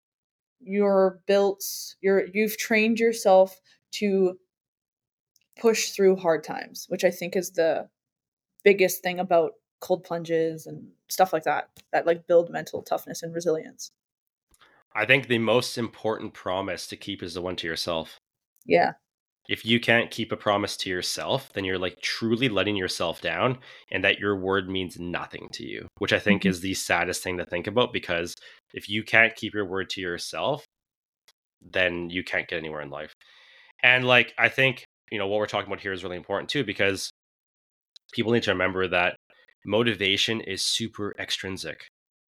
you've trained yourself to push through hard times, which I think is the biggest thing about cold plunges and stuff like that, that like build mental toughness and resilience. I think the most important promise to keep is the one to yourself. Yeah. If you can't keep a promise to yourself, then you're like truly letting yourself down, and that your word means nothing to you, which I think Mhm. is the saddest thing to think about, because if you can't keep your word to yourself, then you can't get anywhere in life. And like, I think, what we're talking about here is really important too, because people need to remember that motivation is super extrinsic.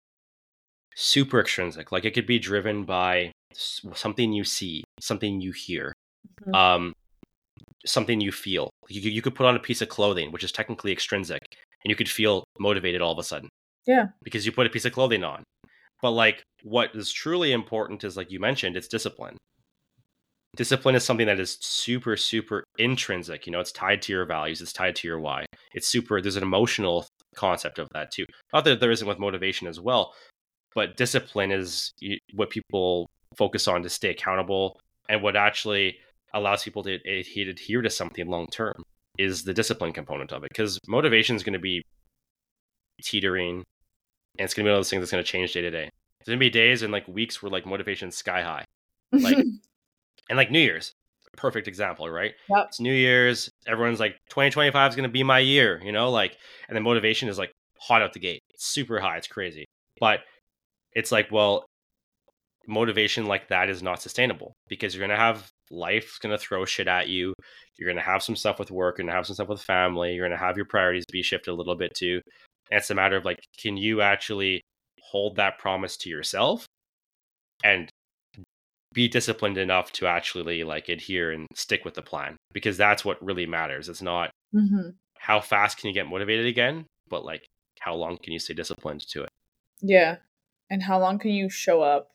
Super extrinsic. Like, it could be driven by something you see, something you hear, Mhm. um, something you feel. You could put on a piece of clothing, which is technically extrinsic, and you could feel motivated all of a sudden Yeah. because you put a piece of clothing on. But like, what is truly important is, like you mentioned, it's discipline. Discipline is something that is super, super intrinsic. It's tied to your values. It's tied to your why. There's an emotional concept of that too. Not that there isn't with motivation as well, but discipline is what people focus on to stay accountable, and what actually allows people to adhere to something long term is the discipline component of it. Because motivation is going to be teetering, and it's going to be one of those things that's going to change day to day. There's going to be days and like weeks where like motivation's sky high, like, and like New Year's, perfect example, right? Yep. It's New Year's, everyone's like 2025 is going to be my year, like, and then motivation is like hot out the gate. It's super high, it's crazy. But it's like, well, motivation like that is not sustainable, because you're going to have life's going to throw shit at you. You're going to have some stuff with work, and have some stuff with family. You're going to have your priorities be shifted a little bit too. And it's a matter of like, can you actually hold that promise to yourself and be disciplined enough to actually like adhere and stick with the plan? Because that's what really matters. It's not Mhm. how fast can you get motivated again, but like, how long can you stay disciplined to it? Yeah. And how long can you show up,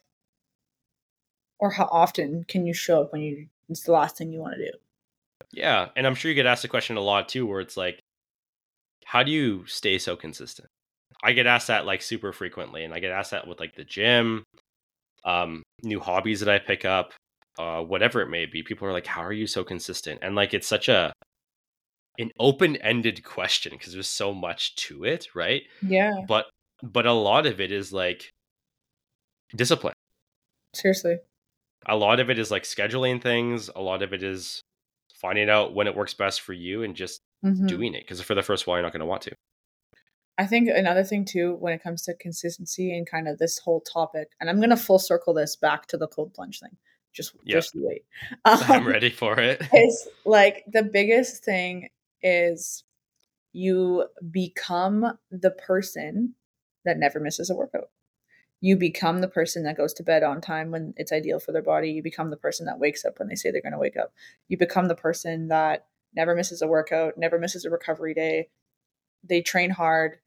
or how often can you show up when it's the last thing you want to do? Yeah. And I'm sure you get asked the question a lot too, where it's like, how do you stay so consistent? I get asked that like super frequently, and I get asked that with like the gym, new hobbies that I pick up, whatever it may be. People are like, how are you so consistent? And like, it's such an open-ended question, because there's so much to it, right? Yeah. But a lot of it is like discipline. Seriously. A lot of it is like scheduling things. A lot of it is finding out when it works best for you and just Mhm. doing it. Because for the first while, you're not going to want to. I think another thing too, when it comes to consistency and kind of this whole topic, and I'm gonna full circle this back to the cold plunge thing. Just Yeah, just you wait. I'm ready for it. Is like the biggest thing is you become the person that never misses a workout. You become the person that goes to bed on time when it's ideal for their body. You become the person that wakes up when they say they're going to wake up. You become the person that never misses a workout, never misses a recovery day. They train hard.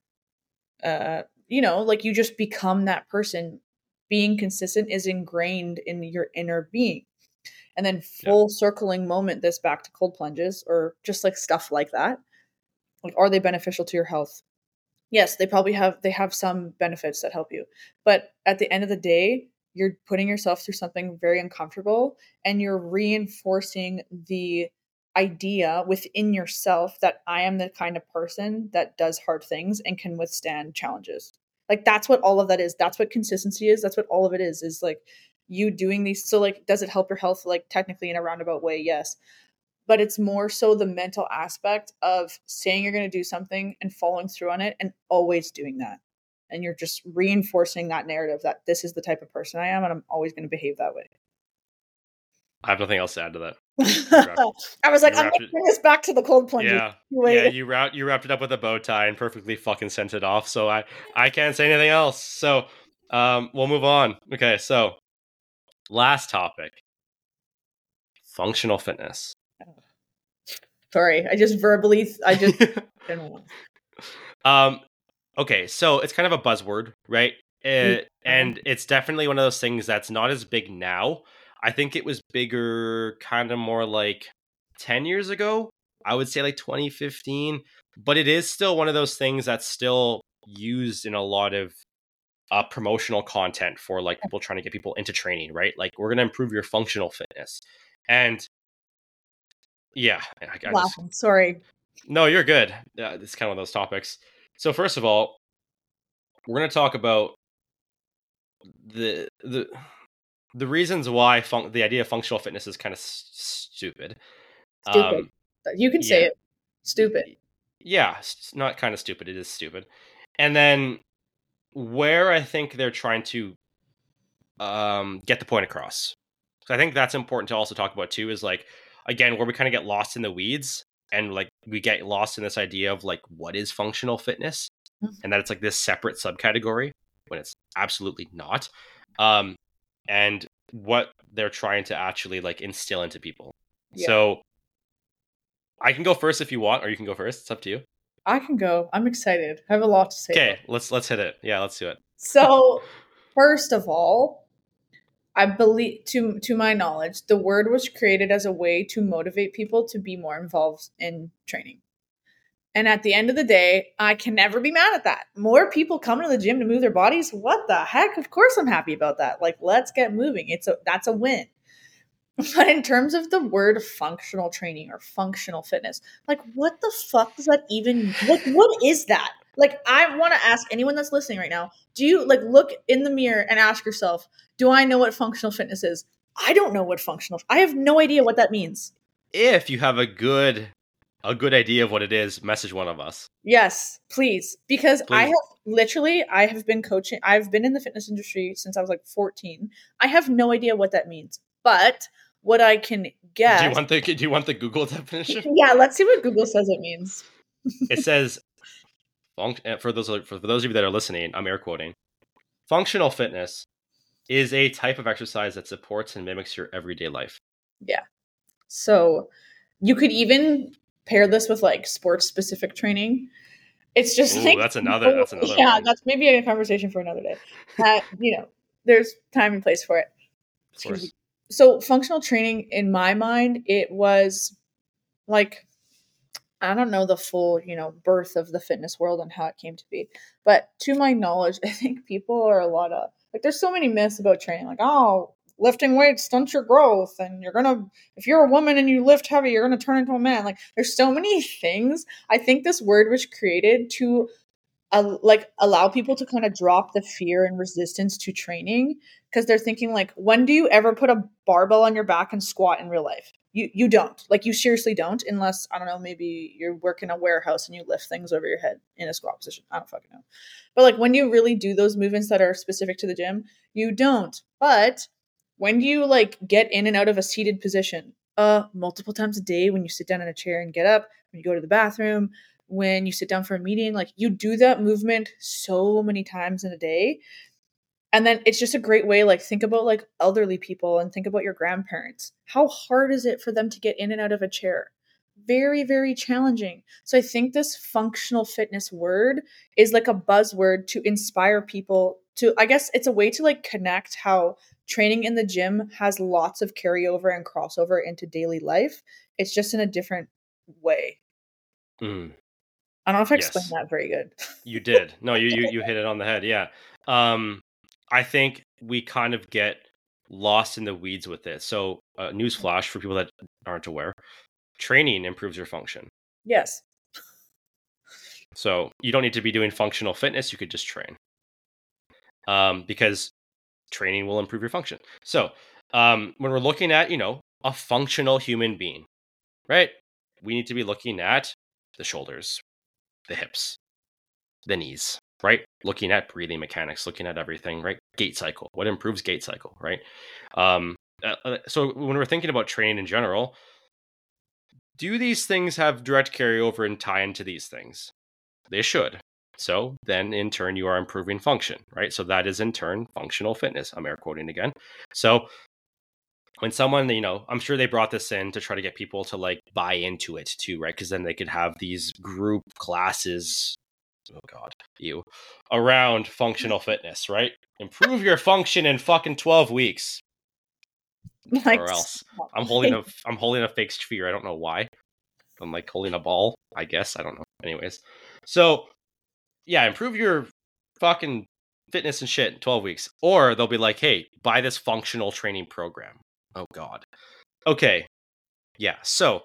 Like you just become that person. Being consistent is ingrained in your inner being. And then Yeah, full circling moment this back to cold plunges or just like stuff like that. Like, are they beneficial to your health? Yes, they have some benefits that help you. But at the end of the day, you're putting yourself through something very uncomfortable, and you're reinforcing the idea within yourself that I am the kind of person that does hard things and can withstand challenges. Like that's what all of that is. That's what consistency is. That's what all of it is like you doing these. So like does it help your health? Like technically in a roundabout way, yes, but it's more so the mental aspect of saying you're going to do something and following through on it and always doing that. And you're just reinforcing that narrative that this is the type of person I am and I'm always going to behave that way. I have nothing else to add to that. You wrapped, I was like, you I'm going wrapped to it. bring this back to the cold plunges. Yeah, Wait. yeah. You wrapped it up with a bow tie and perfectly fucking sent it off. So I can't say anything else. So we'll move on. Okay, so last topic: functional fitness. Sorry, I just didn't want. um, okay, so it's kind of a buzzword, right? And it's definitely one of those things that's not as big now. I think it was bigger kind of more like 10 years ago. I would say like 2015, but it is still one of those things that's still used in a lot of promotional content for like people trying to get people into training, right? Like we're going to improve your functional fitness. And yeah, I just, Laughing. Sorry. no, you're good. It's kind of one of those topics. So first of all, we're going to talk about the the reasons why the idea of functional fitness is kind of stupid. Stupid. You can say Yeah, it. Stupid. yeah, it's not kind of stupid. It is stupid. And then where I think they're trying to get the point across. So I think that's important to also talk about too. Is like again where we kind of get lost in the weeds and like we get lost in this idea of like what is functional fitness and that it's like this separate subcategory when it's absolutely not. And what they're trying to actually like instill into people. Yeah. So I can go first if you want, or you can go first. It's up to you. I can go. I'm excited. I have a lot to say. Okay, let's hit it. Yeah, let's do it. So, first of all, I believe to my knowledge, the word was created as a way to motivate people to be more involved in training. And at the end of the day, I can never be mad at that. More people coming to the gym to move their bodies. What the heck? Of course I'm happy about that. Like, let's get moving. That's a win. But in terms of the word functional training or functional fitness, like what the fuck does that even like what is that? Like I want to ask anyone that's listening right now, do you like look in the mirror and ask yourself, do I know what functional fitness is? I don't know what I have no idea what that means. If you have a good idea of what it is, message one of us. Yes, please. Because Please. I have been coaching. I've been in the fitness industry since I was like 14. I have no idea what that means. But what I can guess. Do you want the Google definition? Yeah, let's see what Google says it means. It says for those of you that are listening, I'm air quoting. Functional fitness is a type of exercise that supports and mimics your everyday life. Yeah. So you could even pair this with like sports specific training. It's just like that's another yeah, one. That's maybe a conversation for another day. There's time and place for it. Of course. So functional training, in my mind, it was like I don't know the full, birth of the fitness world and how it came to be. But to my knowledge, I think people are a lot of like there's so many myths about training, like, oh, lifting weights stunts your growth, and if you're a woman and you lift heavy, you're gonna turn into a man. Like there's so many things. I think this word was created to allow people to kind of drop the fear and resistance to training because they're thinking like, when do you ever put a barbell on your back and squat in real life? You don't. Like you seriously don't, unless I don't know, maybe you're working a warehouse and you lift things over your head in a squat position. I don't fucking know. But like when you really do those movements that are specific to the gym, you don't. But when you like get in and out of a seated position, multiple times a day, when you sit down in a chair and get up, when you go to the bathroom, when you sit down for a meeting, like you do that movement so many times in a day. And then it's just a great way, like think about like elderly people and think about your grandparents. How hard is it for them to get in and out of a chair? Very, very challenging. So I think this functional fitness word is like a buzzword to inspire people to, I guess it's a way to like connect how training in the gym has lots of carryover and crossover into daily life. It's just in a different way. I don't know if I explained that very good. You did. No, you hit it on the head. Yeah. I think we kind of get lost in the weeds with it. So, newsflash for people that aren't aware: training improves your function. Yes. So you don't need to be doing functional fitness. You could just train, because training will improve your function. So, when we're looking at a functional human being, right? We need to be looking at the shoulders, the hips, the knees, right? Looking at breathing mechanics, looking at everything, right? Gait cycle, what improves gait cycle, right? So when we're thinking about training in general, do these things have direct carryover and tie into these things? They should. So then in turn, you are improving function, right? So that is in turn functional fitness. I'm air quoting again. So when someone, I'm sure they brought this in to try to get people to like buy into it too, right? Because then they could have these group classes oh God, you, around functional fitness, right? Improve your function in fucking 12 weeks. Like, Or else I'm holding a fake sphere. I don't know why. I'm like holding a ball, I guess. I don't know. Anyways. So yeah, improve your fucking fitness and shit in 12 weeks. Or they'll be like, hey, buy this functional training program. Oh God. Okay. Yeah. So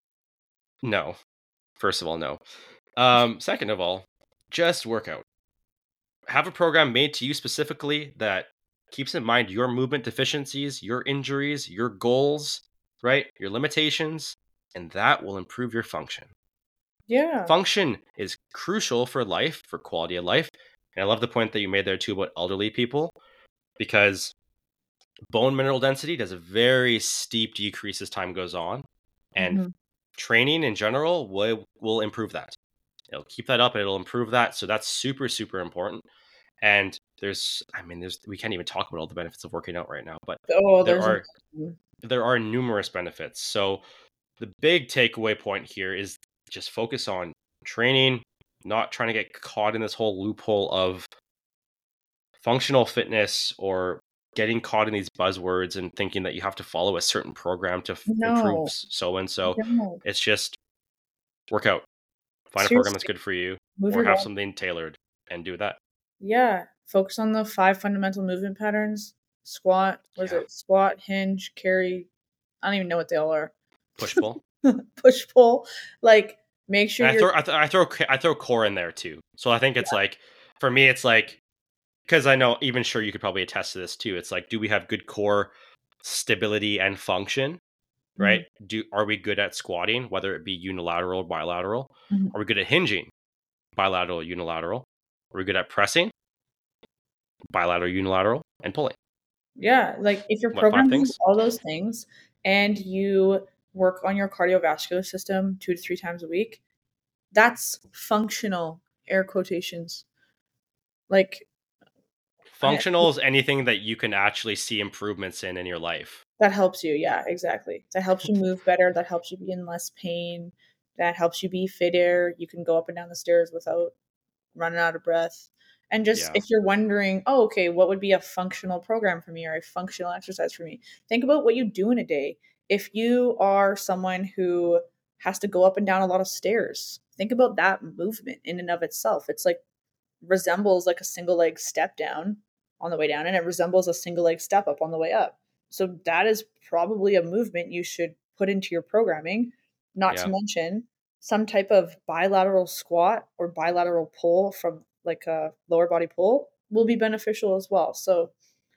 no. First of all, no. Second of all, just work out. Have a program made to you specifically that keeps in mind your movement deficiencies, your injuries, your goals, right? Your limitations, and that will improve your function. yeah. Function is crucial for life, for quality of life. And I love the point that you made there too about elderly people, because bone mineral density does a very steep decrease as time goes on. And Mhm. training in general will improve that. It'll keep that up and it'll improve that. So that's super, super important. And we can't even talk about all the benefits of working out right now, but Oh, there there's a are there are numerous benefits. So the big takeaway point here is just focus on training, not trying to get caught in this whole loophole of functional fitness or getting caught in these buzzwords and thinking that you have to follow a certain program to improve no, so and so. no. It's just work out, find a program that's Seriously, good for you, move or your have body. something tailored and do that. Yeah, focus on the 5 fundamental movement patterns. Squat, was Yeah. it squat, hinge, carry? I don't even know what they all are. Push pull. Push pull. Like, make sure And you're I throw core in there too. So I think it's like, for me, it's like, because I know, even sure you could probably attest to this too. It's like, do we have good core stability and function? Right? Mhm, Are we good at squatting, whether it be unilateral or bilateral? mhm. Are we good at hinging, bilateral, unilateral? Are we good at pressing, bilateral, unilateral, and pulling? Yeah, like if your What, five program has things? all those things and you work on your cardiovascular system 2 to 3 times a week, that's functional air quotations. Like I Functional is anything that you can actually see improvements in your life. that helps you. Yeah, exactly. That helps you move better, that helps you be in less pain, that helps you be fitter. You can go up and down the stairs without running out of breath. And just Yeah. if you're wondering, oh, okay, what would be a functional program for me or a functional exercise for me? Think about what you do in a day. If you are someone who has to go up and down a lot of stairs, think about that movement in and of itself. It's like resembles like a single leg step down on the way down, and it resembles a single leg step up on the way up. So that is probably a movement you should put into your programming, not to Yeah. mention some type of bilateral squat or bilateral pull from like a lower body pull will be beneficial as well. So,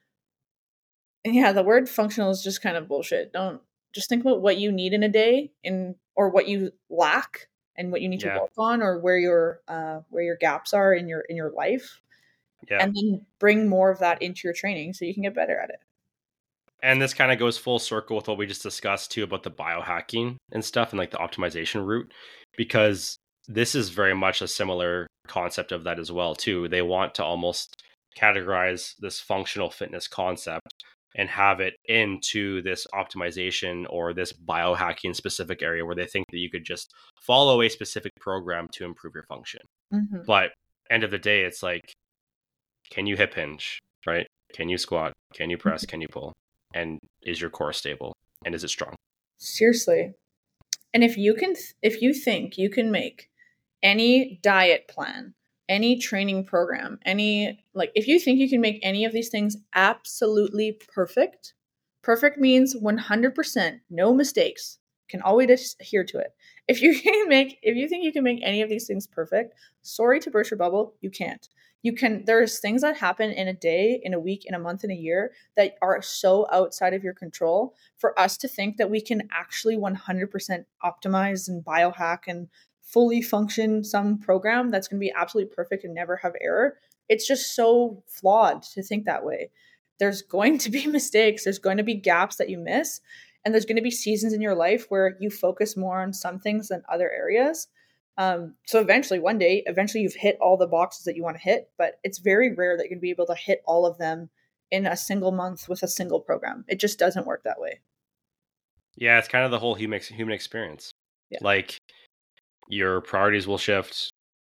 and yeah, the word functional is just kind of bullshit. Don't just think about what you need in a day in or what you lack and what you need to Yeah. work on or where your gaps are in your life, Yeah. and then bring more of that into your training so you can get better at it. And this kind of goes full circle with what we just discussed too about the biohacking and stuff and like the optimization route, because this is very much a similar concept of that as well too. They want to almost categorize this functional fitness concept and have it into this optimization or this biohacking specific area where they think that you could just follow a specific program to improve your function. Mhm. But end of the day, it's like, can you hip hinge, right? Can you squat? Can you press? Can you pull? And is your core stable? And is it strong? Seriously. And if you think you can make any diet plan, any training program, any like if you think you can make any of these things absolutely perfect, perfect means 100%, no mistakes, can always adhere to it. If you think you can make any of these things perfect, sorry to burst your bubble, you can't. You can there's things that happen in a day, in a week, in a month, in a year that are so outside of your control for us to think that we can actually 100% optimize and biohack and fully function some program that's going to be absolutely perfect and never have error. It's just so flawed to think that way. There's going to be mistakes, there's going to be gaps that you miss, and there's going to be seasons in your life where you focus more on some things than other areas. So eventually, one day, eventually you've hit all the boxes that you want to hit, but it's very rare that you're going to be able to hit all of them in a single month with a single program. It just doesn't work that way. Yeah, it's kind of the whole human experience. Yeah. Like your priorities will shift,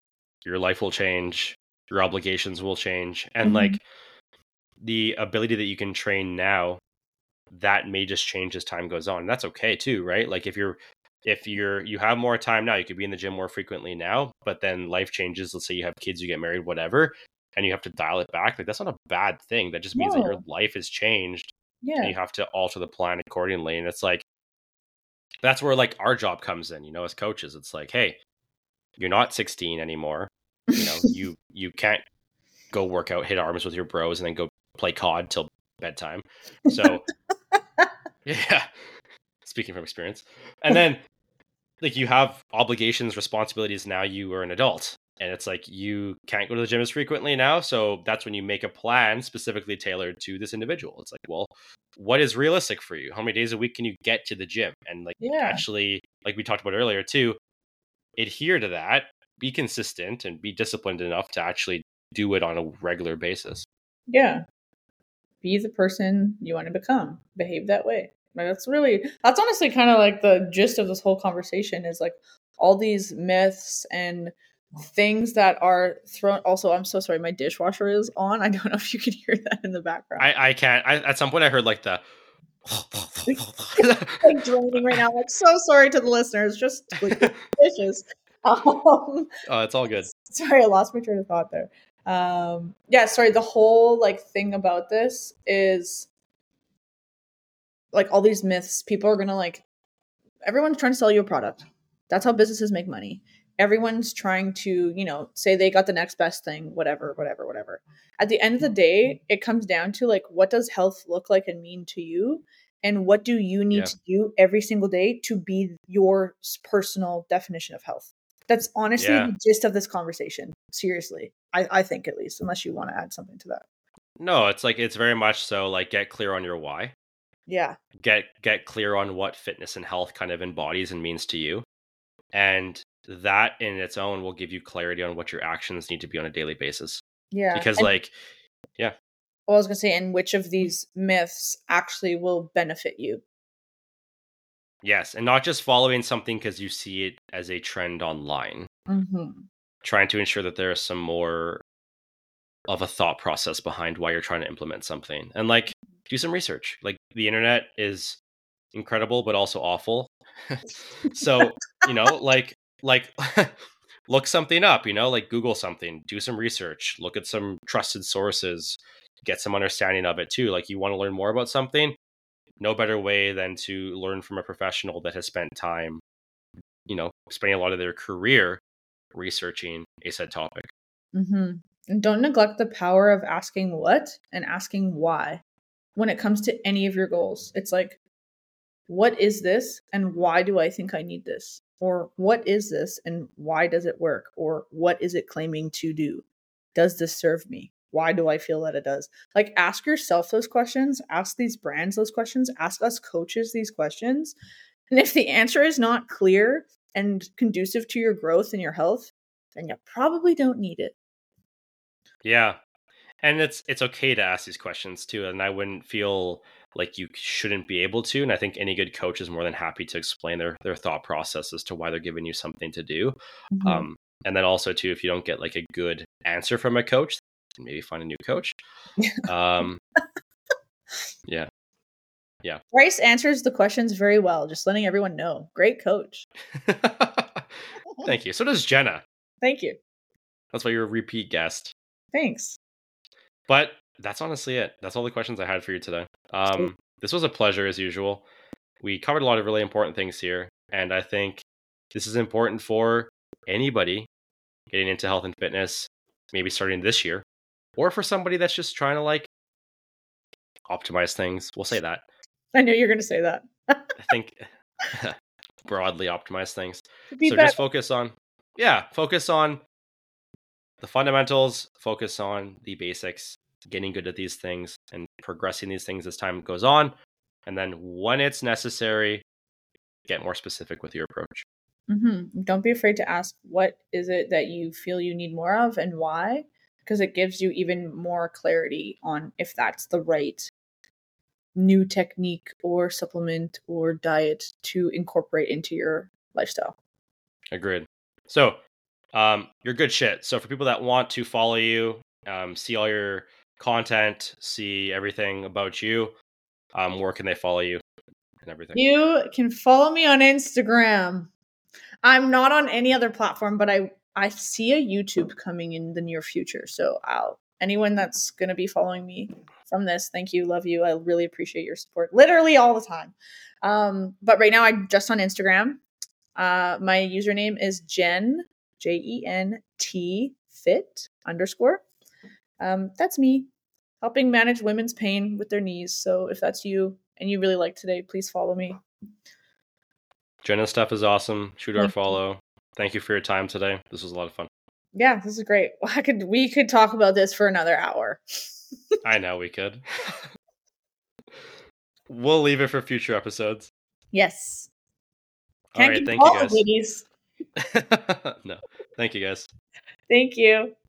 your life will change, your obligations will change, and Mhm. like the ability that you can train now, that may just change as time goes on. That's okay too, right? Like if you have more time now, you could be in the gym more frequently now, but then life changes. Let's say you have kids, you get married, whatever, and you have to dial it back. Like that's not a bad thing. That just means that your No. life has changed and Yeah. you have to alter the plan accordingly. And it's like that's where like our job comes in, as coaches. It's like, hey, you're not 16 anymore. You can't go work out, hit arms with your bros, and then go play COD till bedtime. So yeah, speaking from experience. And then like you have obligations, responsibilities now, you are an adult. And it's like you can't go to the gym as frequently now. So that's when you make a plan specifically tailored to this individual. It's like, well, what is realistic for you? How many days a week can you get to the gym? And like Yeah. actually, like we talked about earlier too, adhere to that, be consistent and be disciplined enough to actually do it on a regular basis. Yeah. Be the person you want to become. Behave that way. Like, that's honestly kind of like the gist of this whole conversation is like all these myths and things that are thrown. Also, I'm so sorry, my dishwasher is on. I don't know if you can hear that in the background. I can't. At some point I heard like the Like draining right now. Like, so sorry to the listeners, just squeaking dishes. Um, Oh, it's all good. sorry, I lost my train of thought there. Yeah, sorry. The whole like thing about this is like all these myths. People are gonna like everyone's trying to sell you a product. That's how businesses make money. Everyone's trying to, say they got the next best thing, whatever, whatever, whatever. At the end of the day, it comes down to like, what does health look like and mean to you? And what do you need Yeah. to do every single day to be your personal definition of health? That's honestly Yeah. the gist of this conversation. Seriously. I think at least, unless you want to add something to that. No, it's like it's very much so like get clear on your why. Yeah. Get clear on what fitness and health kind of embodies and means to you. And that in its own will give you clarity on what your actions need to be on a daily basis. Yeah. Because And like, yeah. well, I was gonna say, and which of these myths actually will benefit you? Yes, and not just following something because you see it as a trend online. Mm-hmm. Trying to ensure that there is some more of a thought process behind why you're trying to implement something. And like do some research. Like the internet is incredible but also awful. So, like look something up, like Google something, do some research, look at some trusted sources, get some understanding of it too. Like you want to learn more about something, no better way than to learn from a professional that has spent time, spending a lot of their career researching a said topic. Mm-hmm. And don't neglect the power of asking what and asking why when it comes to any of your goals. It's like, what is this and why do I think I need this? Or what is this and why does it work? Or what is it claiming to do? Does this serve me? Why do I feel that it does? Like, ask yourself those questions, ask these brands those questions, ask us coaches these questions. And if the answer is not clear and conducive to your growth and your health, then you probably don't need it. Yeah. And it's okay to ask these questions too. And I wouldn't feel like you shouldn't be able to. And I think any good coach is more than happy to explain their thought process as to why they're giving you something to do. Mm-hmm. And then also too, if you don't get like a good answer from a coach, maybe find a new coach. Yeah. Yeah. Bryce answers the questions very well, just letting everyone know. Great coach. Thank you. So does Jenna. Thank you. That's why you're a repeat guest. Thanks. But that's honestly it. That's all the questions I had for you today. This was a pleasure as usual. We covered a lot of really important things here. And I think this is important for anybody getting into health and fitness, maybe starting this year, or for somebody that's just trying to like optimize things. We'll say that. I knew you were going to say that. I think broadly optimize things. Be So better. just focus on the fundamentals, focus on the basics, getting good at these things and progressing these things as time goes on. And then when it's necessary, get more specific with your approach. Mm-hmm. Don't be afraid to ask what is it that you feel you need more of and why, because it gives you even more clarity on if that's the right new technique or supplement or diet to incorporate into your lifestyle. Agreed. So you're good shit. So for people that want to follow you, see all your content, see everything about you, where can they follow you and everything? You can follow me on Instagram. I'm not on any other platform, but I see a YouTube coming in the near future. So anyone that's going to be following me from this, thank you, love you. I really appreciate your support, literally all the time. But right now I'm just on Instagram. My username is Jen, JENT fit _. That's me helping manage women's pain with their knees. So if that's you and you really like today, please follow me. Jenna's stuff is awesome. Shoot her a follow. Thank you for your time today. This was a lot of fun. Yeah, this is great. We could talk about this for another hour. I know we could. We'll leave it for future episodes. Yes. All right, thank you guys. Ladies. No, thank you guys. Thank you.